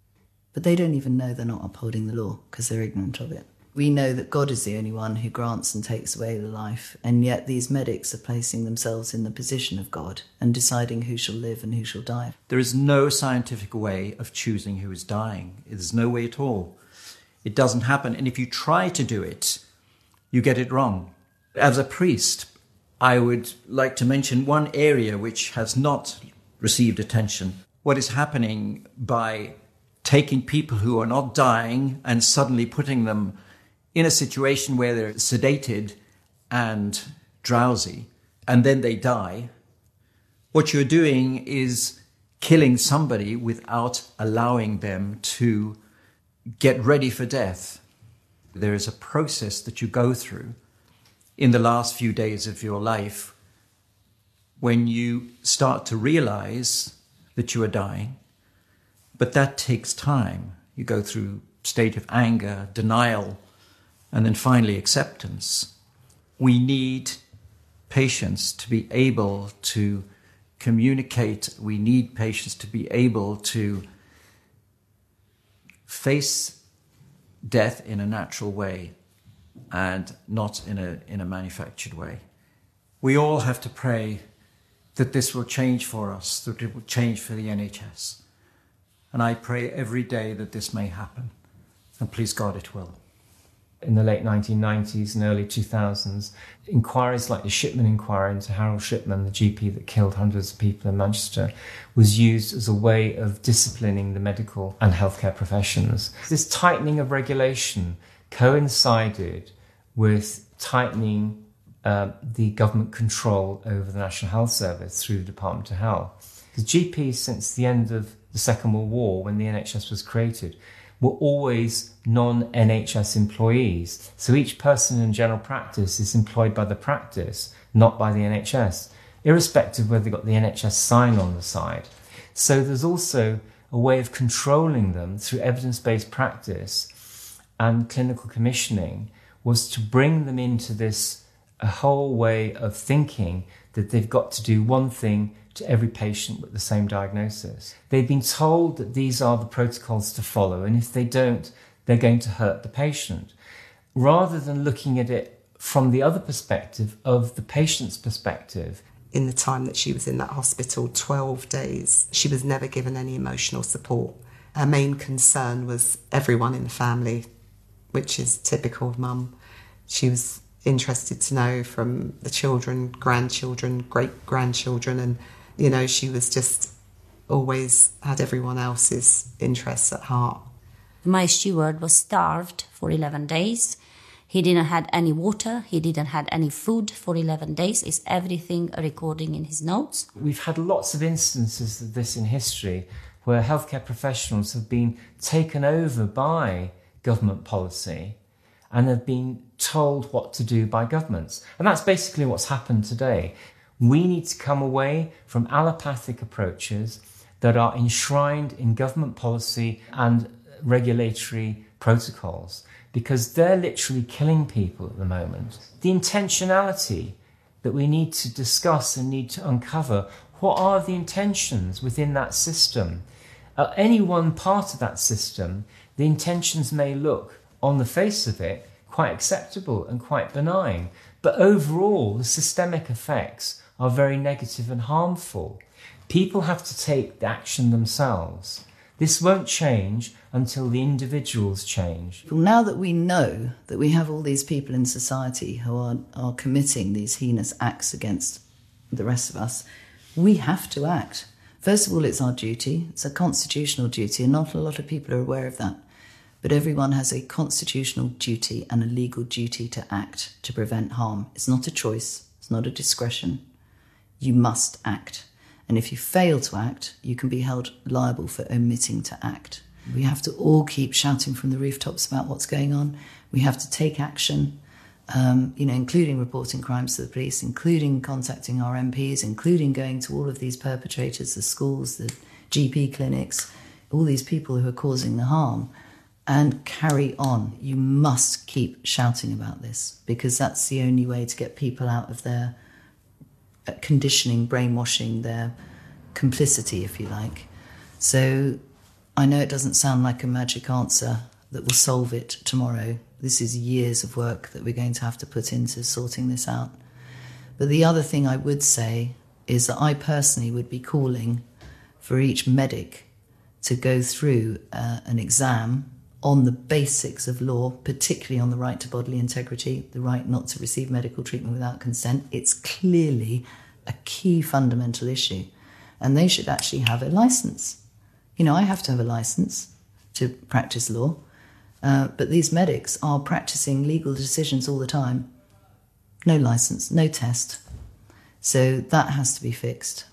But they don't even know they're not upholding the law because they're ignorant of it. We know that God is the only one who grants and takes away the life, and yet these medics are placing themselves in the position of God and deciding who shall live and who shall die. There is no scientific way of choosing who is dying. There's no way at all. It doesn't happen. And if you try to do it, you get it wrong. As a priest, I would like to mention one area which has not received attention. What is happening by taking people who are not dying and suddenly putting them in a situation where they're sedated and drowsy, and then they die. What you're doing is killing somebody without allowing them to get ready for death. There is a process that you go through in the last few days of your life when you start to realize that you are dying, but that takes time. You go through a state of anger, denial, and then finally acceptance. We need patients to be able to communicate. We need patients to be able to face death in a natural way and not in a manufactured way. We all have to pray that this will change for us, that it will change for the NHS. And I pray every day that this may happen. And please God, it will. In the late 1990s and early 2000s, inquiries like the Shipman inquiry into Harold Shipman, the GP that killed hundreds of people in Manchester, was used as a way of disciplining the medical and healthcare professions. This tightening of regulation coincided with tightening the government control over the National Health Service through the Department of Health. Because GPs, since the end of the Second World War, when the NHS was created, were always non-NHS employees. So each person in general practice is employed by the practice, not by the NHS, irrespective of whether they've got the NHS sign on the side. So there's also a way of controlling them through evidence-based practice and clinical commissioning, was to bring them into this a whole way of thinking that they've got to do one thing to every patient with the same diagnosis. They've been told that these are the protocols to follow, and if they don't, they're going to hurt the patient. Rather than looking at it from the other perspective of the patient's perspective. In the time that she was in that hospital, 12 days, she was never given any emotional support. Her main concern was everyone in the family, which is typical of Mum. She was interested to know from the children, grandchildren, great-grandchildren, and, you know, she was just always had everyone else's interests at heart. My steward was starved for 11 days. He didn't have any water. He didn't have any food for 11 days. Is everything a recording in his notes? We've had lots of instances of this in history where healthcare professionals have been taken over by government policy and have been told what to do by governments. And that's basically what's happened today. We need to come away from allopathic approaches that are enshrined in government policy and regulatory protocols, because they're literally killing people at the moment. The intentionality that we need to discuss and need to uncover, what are the intentions within that system? Any one part of that system, the intentions may look, on the face of it, quite acceptable and quite benign, but overall the systemic effects are very negative and harmful. People have to take the action themselves. This won't change until the individuals change. Well, now that we know that we have all these people in society who are committing these heinous acts against the rest of us, we have to act. First of all, it's our duty. It's a constitutional duty, and not a lot of people are aware of that. But everyone has a constitutional duty and a legal duty to act to prevent harm. It's not a choice. It's not a discretion. You must act. And if you fail to act, you can be held liable for omitting to act. We have to all keep shouting from the rooftops about what's going on. We have to take action, including reporting crimes to the police, including contacting our MPs, including going to all of these perpetrators, the schools, the GP clinics, all these people who are causing the harm, and carry on. You must keep shouting about this, because that's the only way to get people out of their conditioning, brainwashing, their complicity, if you like. So I know it doesn't sound like a magic answer that will solve it tomorrow. This is years of work that we're going to have to put into sorting this out. But the other thing I would say is that I personally would be calling for each medic to go through an exam on the basics of law, particularly on the right to bodily integrity, the right not to receive medical treatment without consent. It's clearly a key fundamental issue. And they should actually have a licence. You know, I have to have a licence to practice law, but these medics are practising legal decisions all the time. No licence, no test. So that has to be fixed.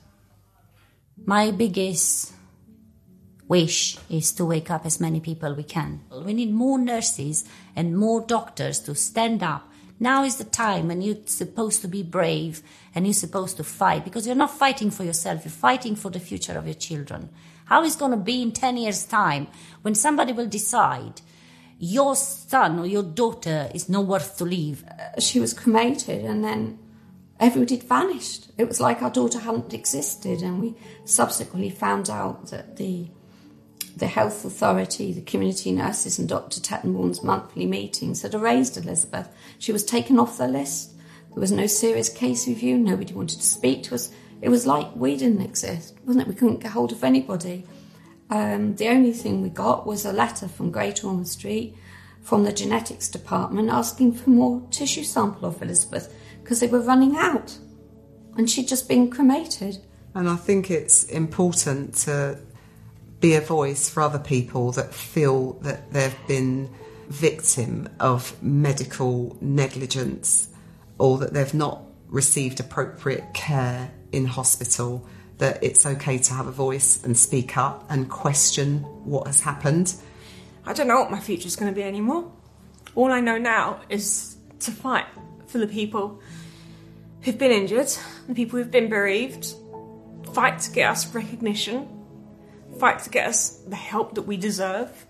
My biggest wish is to wake up as many people we can. We need more nurses and more doctors to stand up. Now is the time when you're supposed to be brave and you're supposed to fight, because you're not fighting for yourself, you're fighting for the future of your children. How is it going to be in 10 years' time when somebody will decide your son or your daughter is not worth to live? She was cremated and then everybody had vanished. It was like our daughter hadn't existed, and we subsequently found out that the health authority, the community nurses and Dr. Tettenborn's monthly meetings had erased Elizabeth. She was taken off the list. There was no serious case review. Nobody wanted to speak to us. It was like we didn't exist, wasn't it? We couldn't get hold of anybody. The only thing we got was a letter from Great Ormond Street from the genetics department asking for more tissue sample of Elizabeth because they were running out and she'd just been cremated. And I think it's important to be a voice for other people that feel that they've been victim of medical negligence or that they've not received appropriate care in hospital, that it's okay to have a voice and speak up and question what has happened. I don't know what my future's going to be anymore. All I know now is to fight for the people who've been injured, the people who've been bereaved, fight to get us recognition, fight to get us the help that we deserve,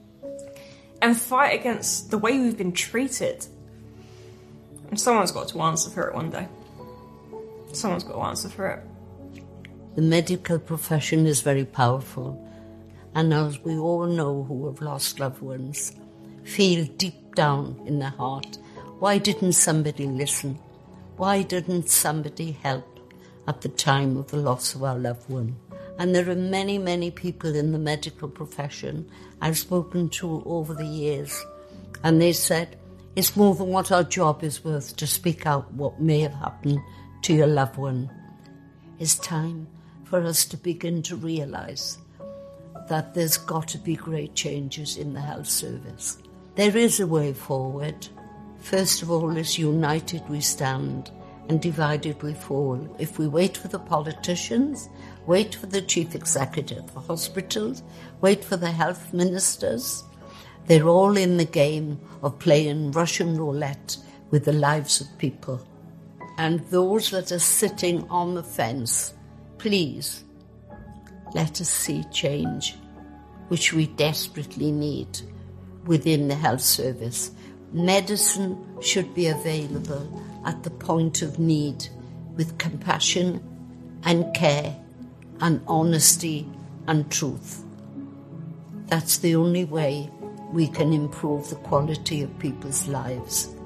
and fight against the way we've been treated. And someone's got to answer for it one day. Someone's got to answer for it. The medical profession is very powerful, and as we all know who have lost loved ones, feel deep down in their heart Why didn't somebody listen? Why didn't somebody help at the time of the loss of our loved one? And there are many, many people in the medical profession I've spoken to over the years, and they said, it's more than what our job is worth to speak out what may have happened to your loved one. It's time for us to begin to realise that there's got to be great changes in the health service. There is a way forward. First of all, as united we stand and divided we fall. If we wait for the politicians, wait for the chief executive for hospitals, wait for the health ministers, they're all in the game of playing Russian roulette with the lives of people. And those that are sitting on the fence, please, let us see change, which we desperately need within the health service. Medicine should be available at the point of need with compassion and care and honesty and truth. That's the only way we can improve the quality of people's lives.